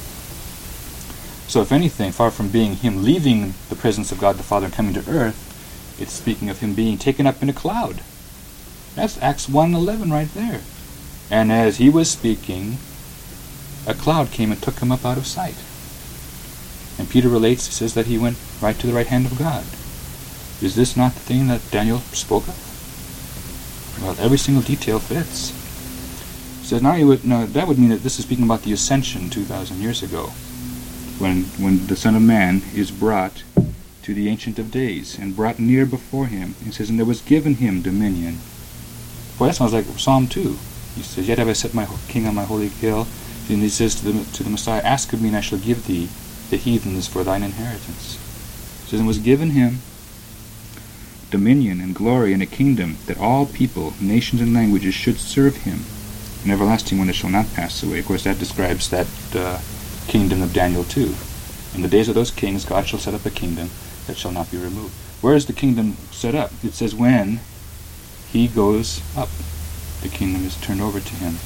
So if anything, far from being him leaving the presence of God the Father and coming to earth, it's speaking of him being taken up in a cloud. That's Acts 1:11 right there. And as he was speaking, a cloud came and took him up out of sight. And Peter relates, he says that he went right to the right hand of God. Is this not the thing that Daniel spoke of? Well, every single detail fits. He says, that would mean that this is speaking about the ascension 2,000 years ago, when the Son of Man is brought to the Ancient of Days and brought near before him. He says, and there was given him dominion. Boy, that sounds like Psalm 2. He says, yet have I set my king on my holy hill. And he says to the Messiah, ask of me, and I shall give thee the heathens for thine inheritance. He says, and was given him dominion and glory and a kingdom, that all people, nations, and languages should serve him, an everlasting one that shall not pass away. Of course, that describes that kingdom of Daniel 2. In the days of those kings, God shall set up a kingdom that shall not be removed. Where is the kingdom set up? It says when he goes up, the kingdom is turned over to him.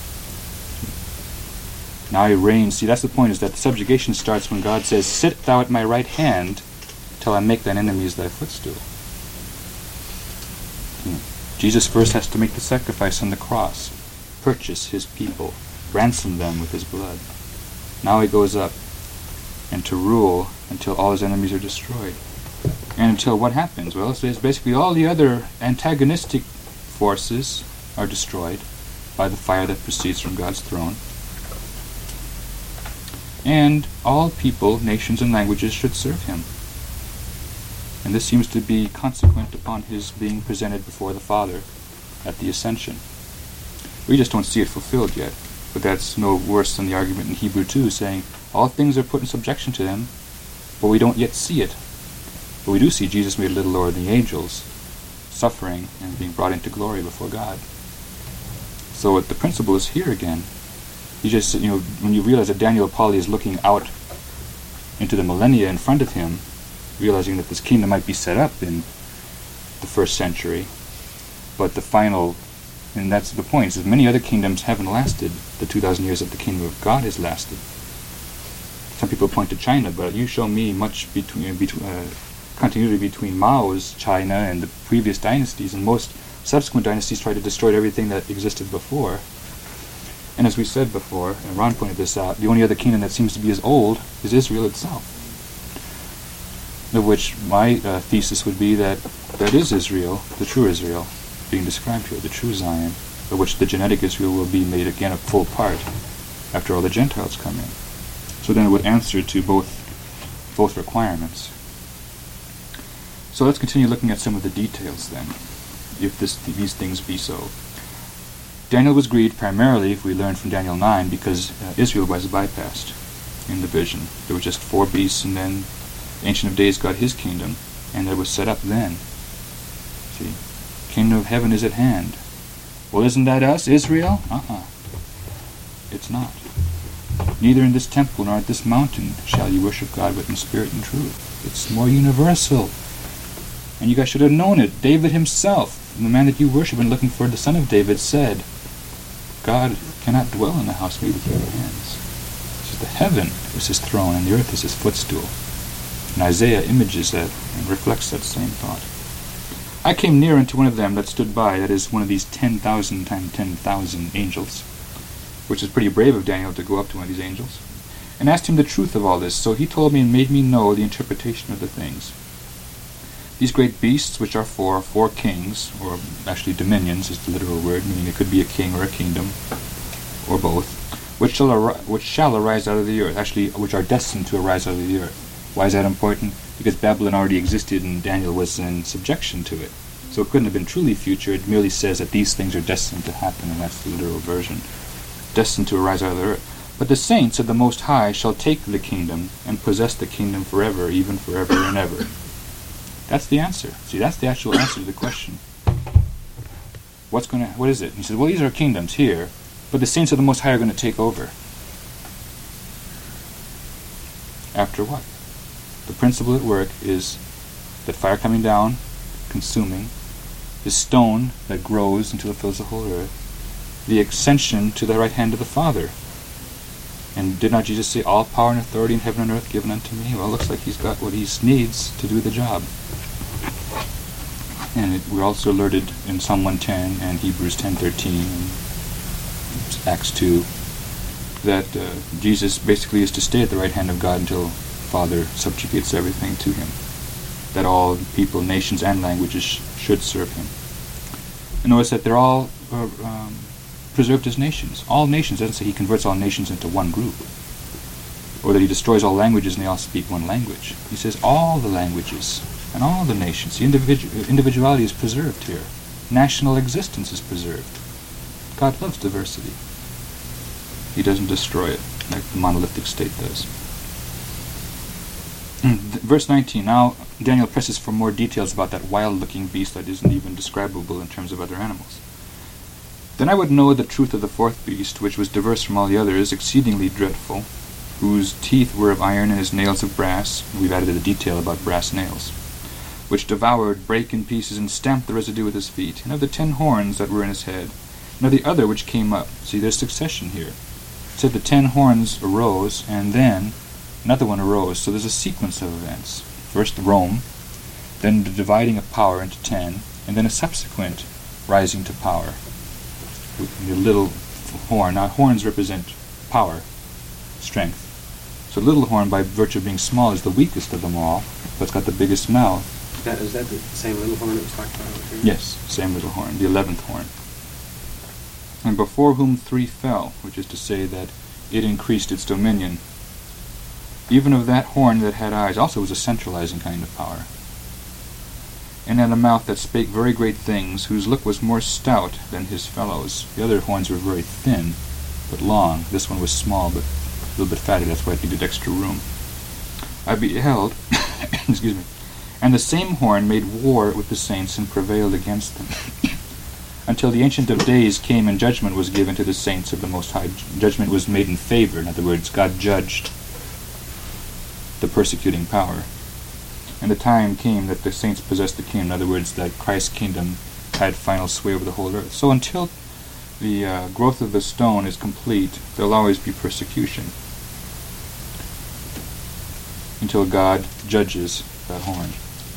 Now he reigns. See, that's the point, is that the subjugation starts when God says, sit thou at my right hand till I make thine enemies thy footstool. Jesus first has to make the sacrifice on the cross, purchase his people, ransom them with his blood. Now he goes up, and to rule until all his enemies are destroyed. And until what happens? Well, it says basically all the other antagonistic forces are destroyed by the fire that proceeds from God's throne. And all people, nations, and languages should serve him. And this seems to be consequent upon his being presented before the Father at the Ascension. We just don't see it fulfilled yet, but that's no worse than the argument in Hebrew 2 saying all things are put in subjection to him, but we don't yet see it. But we do see Jesus made a little lower than the angels, suffering and being brought into glory before God. So the principle is here again. You just, when you realize that Daniel Pauly is looking out into the millennia in front of him, realizing that this kingdom might be set up in the 1st century, but the final, and that's the point, is that many other kingdoms haven't lasted the 2,000 years that the kingdom of God has lasted. Some people point to China, but you show me much continuity between Mao's China and the previous dynasties, and most subsequent dynasties tried to destroy everything that existed before. And as we said before, and Ron pointed this out, the only other kingdom that seems to be as old is Israel itself. Of which my thesis would be that is Israel, the true Israel, being described here, the true Zion, of which the genetic Israel will be made again a full part after all the Gentiles come in. So then it would answer to both requirements. So let's continue looking at some of the details then, if these things be so. Daniel was grieved primarily, if we learn from Daniel 9, because Israel was bypassed in the vision. There were just 4 beasts, and then the Ancient of Days got his kingdom, and it was set up then. See, kingdom of heaven is at hand. Well, isn't that us, Israel? It's not. Neither in this temple nor at this mountain shall you worship God, but in spirit and truth. It's more universal. And you guys should have known it. David himself, the man that you worship and looking for, the son of David, said, God cannot dwell in the house made with human hands. He says, the heaven is his throne, and the earth is his footstool. And Isaiah images that and reflects that same thought. I came near unto one of them that stood by, that is, one of these 10,000 times 10,000 angels, which is pretty brave of Daniel to go up to one of these angels, and asked him the truth of all this. So he told me and made me know the interpretation of the things. These great beasts, which are four kings, or actually dominions is the literal word, meaning it could be a king or a kingdom, or both, which shall arise out of the earth, actually, which are destined to arise out of the earth. Why is that important? Because Babylon already existed and Daniel was in subjection to it. So it couldn't have been truly future, it merely says that these things are destined to happen, and that's the literal version. Destined to arise out of the earth. But the saints of the Most High shall take the kingdom, and possess the kingdom forever, even forever and ever. That's the answer. See, that's the actual answer to the question. What is it? And he said, well, these are kingdoms here, but the saints of the Most High are going to take over. After what? The principle at work is that fire coming down, consuming, the stone that grows until it fills the whole earth, the ascension to the right hand of the Father. And did not Jesus say, all power and authority in heaven and earth given unto me? Well, it looks like he's got what he needs to do the job. And we're also alerted in Psalm 110 and Hebrews 10:13 and Acts 2 that Jesus basically is to stay at the right hand of God until Father subjugates everything to him. That all people, nations, and languages should serve him. And notice that they're all preserved as nations. All nations. It doesn't say he converts all nations into one group, or that he destroys all languages and they all speak one language. He says all the languages and all the nations. The individuality is preserved here. National existence is preserved. God loves diversity. He doesn't destroy it like the monolithic state does. Verse 19. Now Daniel presses for more details about that wild-looking beast that isn't even describable in terms of other animals. Then I would know the truth of the fourth beast, which was diverse from all the others, exceedingly dreadful, whose teeth were of iron and his nails of brass. We've added a detail about brass nails, which devoured, brake in pieces, and stamped the residue with his feet, and of the 10 horns that were in his head, and of the other which came up. See, there's succession here. It said the 10 horns arose, and then another one arose. So there's a sequence of events. First Rome, then the dividing of power into 10, and then a subsequent rising to power. The little horn. Now horns represent power, strength. So little horn, by virtue of being small, is the weakest of them all, but it's got the biggest mouth. Is that the same little horn that was talked about over here? Yes, same little horn, the 11th horn. And before whom 3 fell, which is to say that it increased its dominion. Even of that horn that had eyes, also was a centralizing kind of power. And had a mouth that spake very great things, whose look was more stout than his fellows. The other horns were very thin, but long. This one was small, but a little bit fatty. That's why it needed extra room. I beheld, excuse me, and the same horn made war with the saints and prevailed against them, until the Ancient of Days came and judgment was given to the saints of the Most High. Judgment was made in favor. In other words, God judged the persecuting power. And the time came that the saints possessed the kingdom. In other words, that Christ's kingdom had final sway over the whole earth. So until the growth of the stone is complete, there will always be persecution, until God judges that horn.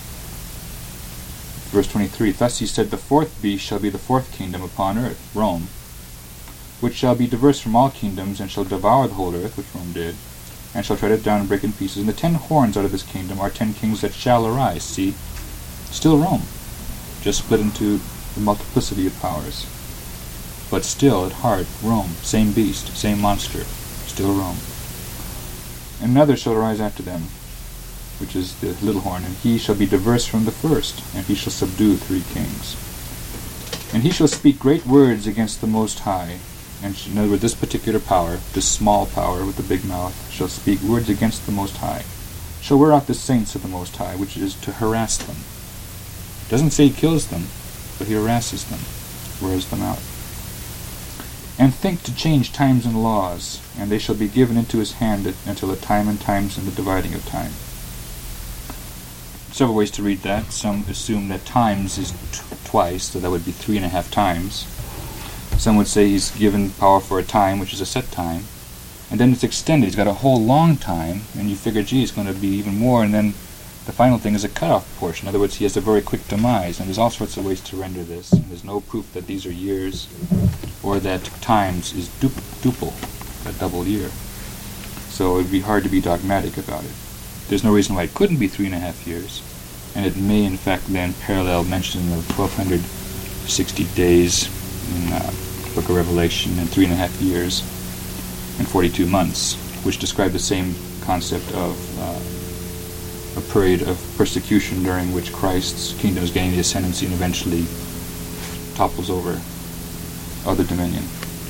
Verse 23, thus he said, the fourth beast shall be the fourth kingdom upon earth, Rome, which shall be diverse from all kingdoms, and shall devour the whole earth, which Rome did, and shall tread it down and break in pieces. And the 10 horns out of his kingdom are 10 kings that shall arise. See, still Rome, just split into the multiplicity of powers. But still, at heart, Rome, same beast, same monster, still Rome. And another shall arise after them, which is the little horn, and he shall be diverse from the first, and he shall subdue 3 kings. And he shall speak great words against the Most High. And in other words, this particular power, this small power with the big mouth, shall speak words against the Most High, shall wear out the saints of the Most High, which is to harass them. It doesn't say he kills them, but he harasses them, wears them out. And think to change times and laws, and they shall be given into his hand until the time and times and the dividing of time. Several ways to read that. Some assume that times is twice, so that would be 3.5 times. Some would say he's given power for a time, which is a set time. And then it's extended. He's got a whole long time, and you figure, gee, it's going to be even more, and then the final thing is a cutoff portion. In other words, he has a very quick demise, and there's all sorts of ways to render this. And there's no proof that these are years, or that times is duple, a double year. So it would be hard to be dogmatic about it. There's no reason why it couldn't be 3.5 years. and it may in fact then parallel mention of 1260 days in the book of Revelation and 3.5 years and 42 months, which describe the same concept of a period of persecution during which Christ's kingdom is gaining the ascendancy and eventually topples over other dominion.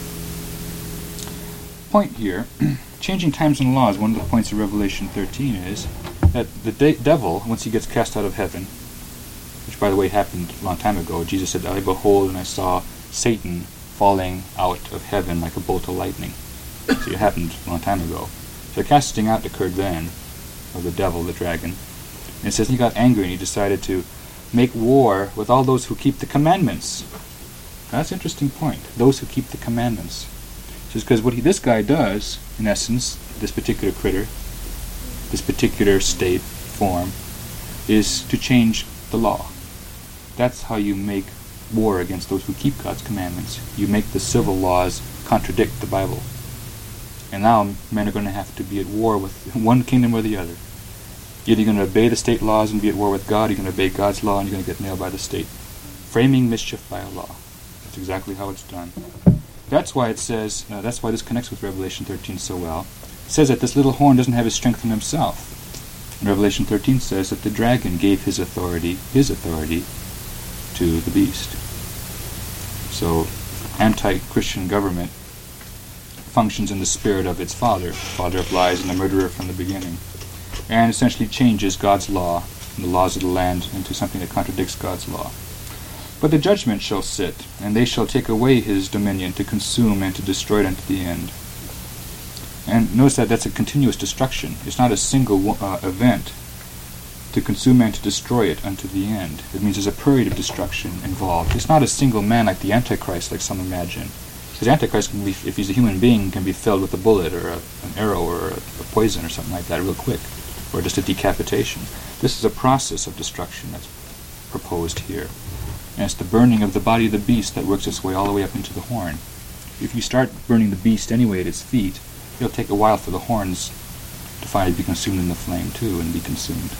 Point here, changing times and laws, one of the points of Revelation 13 is that the devil, once he gets cast out of heaven, which by the way happened a long time ago, Jesus said, I behold and I saw Satan falling out of heaven like a bolt of lightning. So it happened a long time ago. So the casting out occurred then, of the devil, the dragon. And it says he got angry and he decided to make war with all those who keep the commandments. That's an interesting point. Those who keep the commandments. Just because what this guy does, in essence, this particular critter, this particular state, form, is to change the law. That's how you make war against those who keep God's commandments. You make the civil laws contradict the Bible. And now men are going to have to be at war with one kingdom or the other. Either you're going to obey the state laws and be at war with God, or you're going to obey God's law and you're going to get nailed by the state. Framing mischief by a law. That's exactly how it's done. That's why it says, that's why this connects with Revelation 13 so well. It says that this little horn doesn't have his strength in himself. And Revelation 13 says that the dragon gave his authority to the beast. So, anti-Christian government functions in the spirit of its father of lies and a murderer from the beginning, and essentially changes God's law and the laws of the land into something that contradicts God's law. But the judgment shall sit, and they shall take away his dominion to consume and to destroy it unto the end. And notice that that's a continuous destruction. It's not a single event to consume and to destroy it unto the end. It means there's a period of destruction involved. It's not a single man like the Antichrist, like some imagine. Because the Antichrist, can be, if he's a human being, can be felled with a bullet or an arrow or a poison or something like that real quick, or just a decapitation. This is a process of destruction that's proposed here. And it's the burning of the body of the beast that works its way all the way up into the horn. If you start burning the beast anyway at its feet, it'll take a while for the horns to finally be consumed in the flame too and be consumed.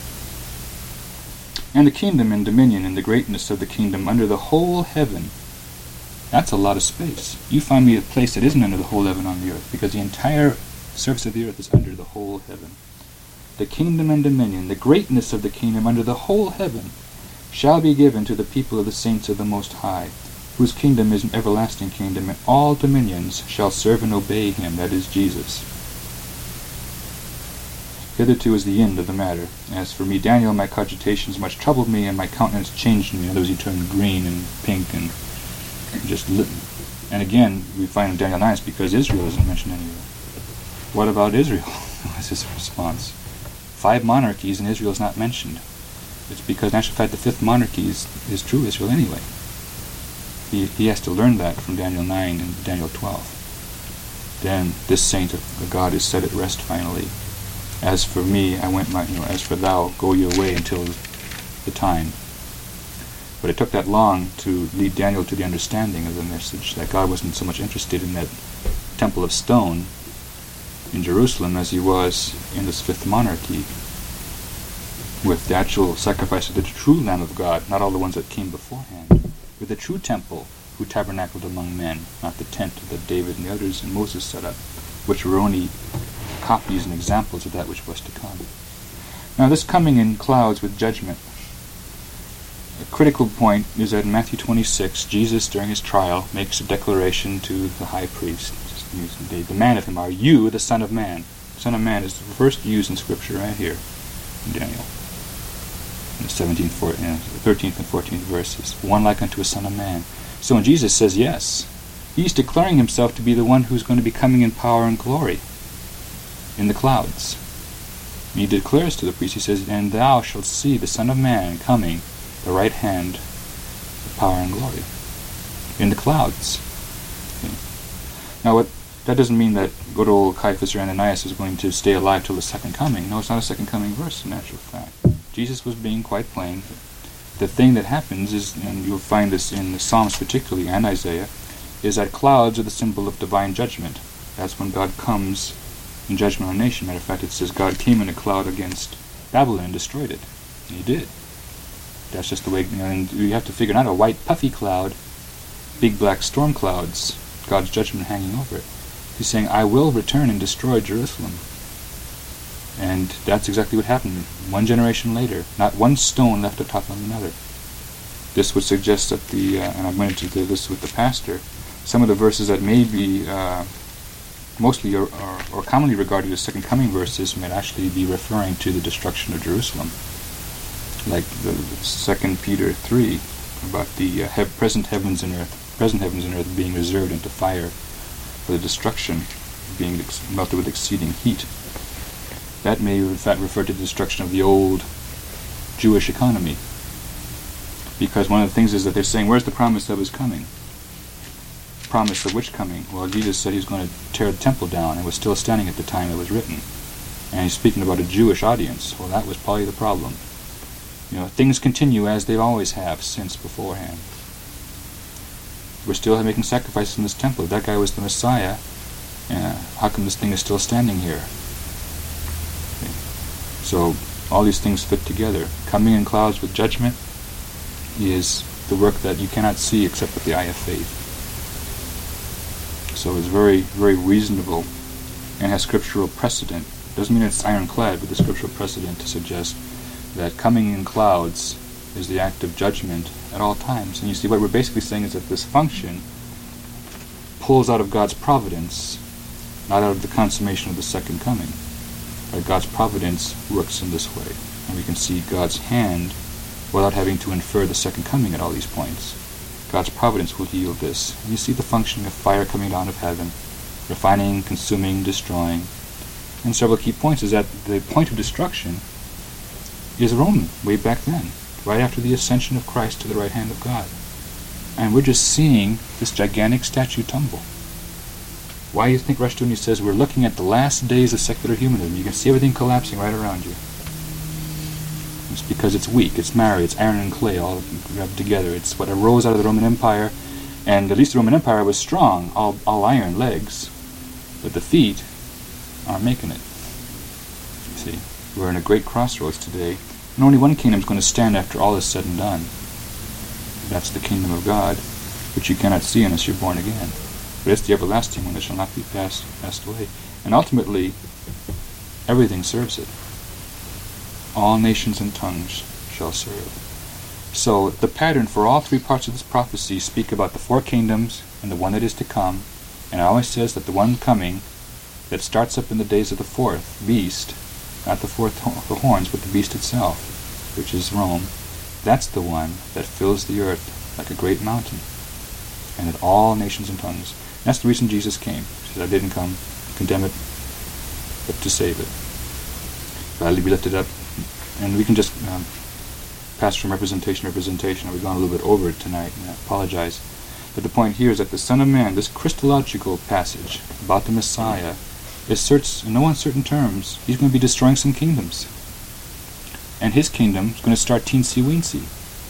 And the kingdom and dominion and the greatness of the kingdom under the whole heaven. That's a lot of space. You find me a place that isn't under the whole heaven on the earth, because the entire surface of the earth is under the whole heaven. The kingdom and dominion, the greatness of the kingdom under the whole heaven, shall be given to the people of the saints of the Most High, whose kingdom is an everlasting kingdom, and all dominions shall serve and obey him, that is Jesus. Hitherto is the end of the matter. As for me, Daniel, my cogitations much troubled me, and my countenance changed me. In other words, he turned green and pink and just lit. And again, we find in Daniel 9 it's because Israel isn't mentioned anywhere. What about Israel? Was his response. 5 monarchies and Israel is not mentioned. It's because, in actual fact, the 5th monarchy is true Israel anyway. He has to learn that from Daniel 9 and Daniel 12. Then this saint of God is set at rest finally. As for me, I went my, as for thou, go your way until the time. But it took that long to lead Daniel to the understanding of the message that God wasn't so much interested in that temple of stone in Jerusalem as he was in this 5th monarchy, with the actual sacrifice of the true Lamb of God, not all the ones that came beforehand, with the true temple who tabernacled among men, not the tent that David and the others and Moses set up, which were only copies and examples of that which was to come. Now this coming in clouds with judgment. A critical point is that in Matthew 26, Jesus, during his trial, makes a declaration to the high priest. They demand of him, "Are you the Son of Man?" Son of Man is the first used in Scripture right here in Daniel. In the 13th and 14th verses. One like unto a Son of Man. So when Jesus says yes, he's declaring himself to be the one who's going to be coming in power and glory in the clouds. And he declares to the priest, he says, "And thou shalt see the Son of Man coming, the right hand of power and glory," in the clouds. Okay. Now, that doesn't mean that good old Caiaphas or Ananias is going to stay alive till the second coming. No, it's not a second coming verse, in actual fact. Jesus was being quite plain. The thing that happens is, and you'll find this in the Psalms particularly, and Isaiah, is that clouds are the symbol of divine judgment. That's when God comes in judgment on a nation. Matter of fact, it says God came in a cloud against Babylon and destroyed it. And he did. That's just the way, and you have to figure not a white puffy cloud, big black storm clouds, God's judgment hanging over it. He's saying, I will return and destroy Jerusalem. And that's exactly what happened. 1 generation later, not one stone left atop of another. This would suggest that and I'm going to do this with the pastor, some of the verses that may be mostly or commonly regarded as second coming verses might actually be referring to the destruction of Jerusalem. Like the 2 Peter 3, about the present heavens and earth being reserved unto fire for the destruction, being melted with exceeding heat. That may in fact refer to the destruction of the old Jewish economy. Because one of the things is that they're saying, where's the promise of his coming? Promise of which coming? Well, Jesus said he was going to tear the temple down and was still standing at the time it was written. And he's speaking about a Jewish audience. Well, that was probably the problem. Things continue as they always have since beforehand. We're still making sacrifices in this temple. If that guy was the Messiah, how come this thing is still standing here? Okay. So all these things fit together. Coming in clouds with judgment is the work that you cannot see except with the eye of faith. So it's very, very reasonable and has scriptural precedent. Doesn't mean it's ironclad, but the scriptural precedent to suggest that coming in clouds is the act of judgment at all times. And you see, what we're basically saying is that this function pulls out of God's providence, not out of the consummation of the second coming. But God's providence works in this way. And we can see God's hand without having to infer the second coming at all these points. God's providence will yield this. And you see the functioning of fire coming down of heaven, refining, consuming, destroying. And several key points is that the point of destruction is Rome way back then, right after the ascension of Christ to the right hand of God. And we're just seeing this gigantic statue tumble. Why do you think Rushdoony says we're looking at the last days of secular humanism? You can see everything collapsing right around you. It's because it's weak, it's married, it's iron and clay all rubbed together. It's what arose out of the Roman Empire, and at least the Roman Empire was strong, all iron legs, but the feet aren't making it. You see, we're in a great crossroads today, and only one kingdom is going to stand after all is said and done. That's the kingdom of God, which you cannot see unless you're born again. But it's the everlasting one that shall not be passed away. And ultimately, everything serves it. All nations and tongues shall serve. So the pattern for all three parts of this prophecy speak about the four kingdoms and the one that is to come. And it always says that the one coming that starts up in the days of the fourth beast, not the horns, but the beast itself, which is Rome, that's the one that fills the earth like a great mountain, and that all nations and tongues. And that's the reason Jesus came. He said, I didn't come to condemn it, but to save it. Gladly be lifted up. And we can just pass from representation to representation. We've gone a little bit over it tonight, and I apologize. But the point here is that the Son of Man, this Christological passage about the Messiah, asserts in no uncertain terms he's going to be destroying some kingdoms. And his kingdom is going to start teensy-weensy.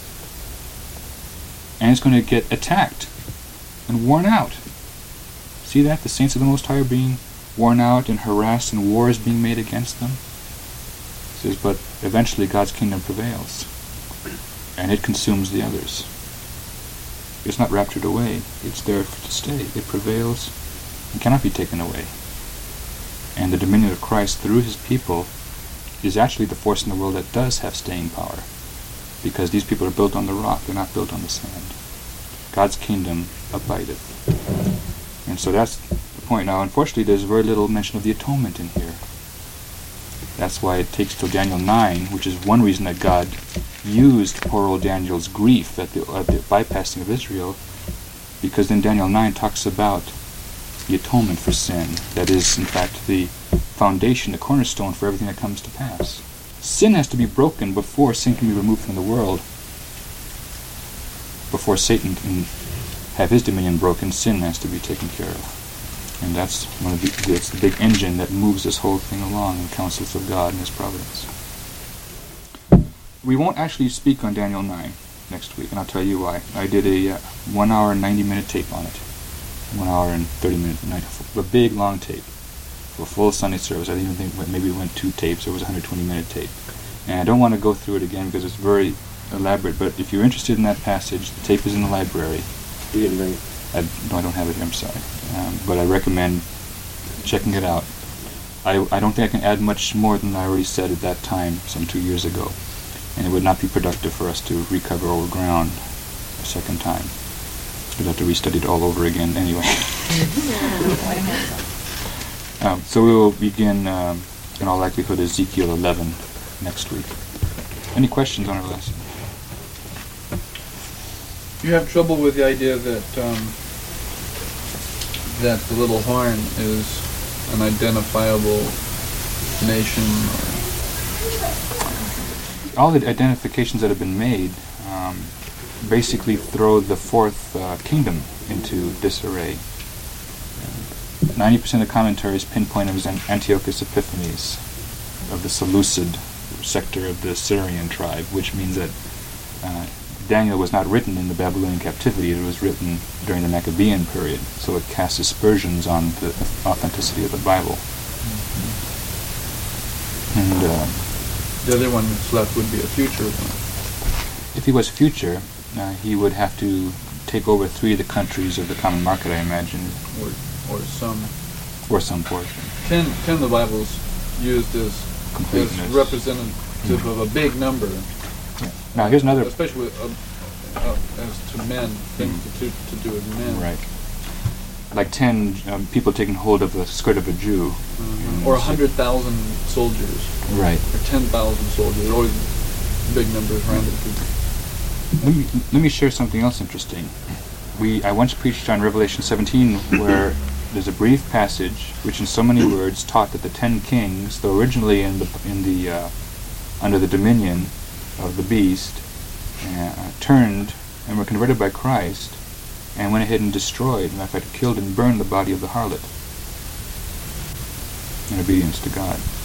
And it's going to get attacked and worn out. See that? The saints of the Most High are being worn out and harassed, and war is being made against them. It says, but eventually God's kingdom prevails, and it consumes the others. It's not raptured away. It's there to stay. It prevails and cannot be taken away. And the dominion of Christ through his people is actually the force in the world that does have staying power, because these people are built on the rock, they're not built on the sand. God's kingdom abideth. And so that's the point. Now, unfortunately, there's very little mention of the atonement in here. That's why it takes till Daniel 9, which is one reason that God used poor old Daniel's grief at the bypassing of Israel, because then Daniel 9 talks about the atonement for sin. That is, in fact, the foundation, the cornerstone for everything that comes to pass. Sin has to be broken before sin can be removed from the world. Before Satan can have his dominion broken, sin has to be taken care of. And that's one of the big engine that moves this whole thing along in the counsels of God and his providence. We won't actually speak on Daniel 9 next week, and I'll tell you why. I did a 1 hour and 90 minute tape on it. 1 hour and 30 minute night, a big long tape for a full Sunday service. I didn't even think maybe we went 2 tapes. It was a 120 minute tape. And I don't want to go through it again because it's very elaborate, but if you're interested in that passage, the tape is in the library. You didn't bring it. No, I don't have it here, I'm sorry. But I recommend checking it out. I don't think I can add much more than I already said at that time, some 2 years ago. And it would not be productive for us to recover old ground a second time. We'd have to restudy it all over again anyway. So we will begin, in all likelihood, Ezekiel 11 next week. Any questions on our lesson? You have trouble with the idea that that the little horn is an identifiable nation? All the identifications that have been made basically throw the fourth kingdom into disarray. 90% of commentaries pinpoint him as Antiochus Epiphanes of the Seleucid sector of the Syrian tribe, which means that Daniel was not written in the Babylonian captivity, it was written during the Maccabean period, so it casts aspersions on the authenticity of the Bible. And the other one that's left would be a future one. If he was future, he would have to take over 3 of the countries of the common market, I imagine. Or some. Or some portion. 10 of the Bible's used as representative of a big number. Yeah. Now here's another... Especially with, as to men, things to do with men. Right. Like 10 people taking hold of the skirt of a Jew. Mm-hmm. Or 100,000 soldiers. Right. Or 10,000 soldiers. Always big numbers, random people. Let me share something else interesting. I once preached on Revelation 17 where there's a brief passage which in so many words taught that the 10 kings, though originally under the dominion of the beast, turned and were converted by Christ and went ahead and destroyed, in fact killed and burned the body of the harlot in obedience to God.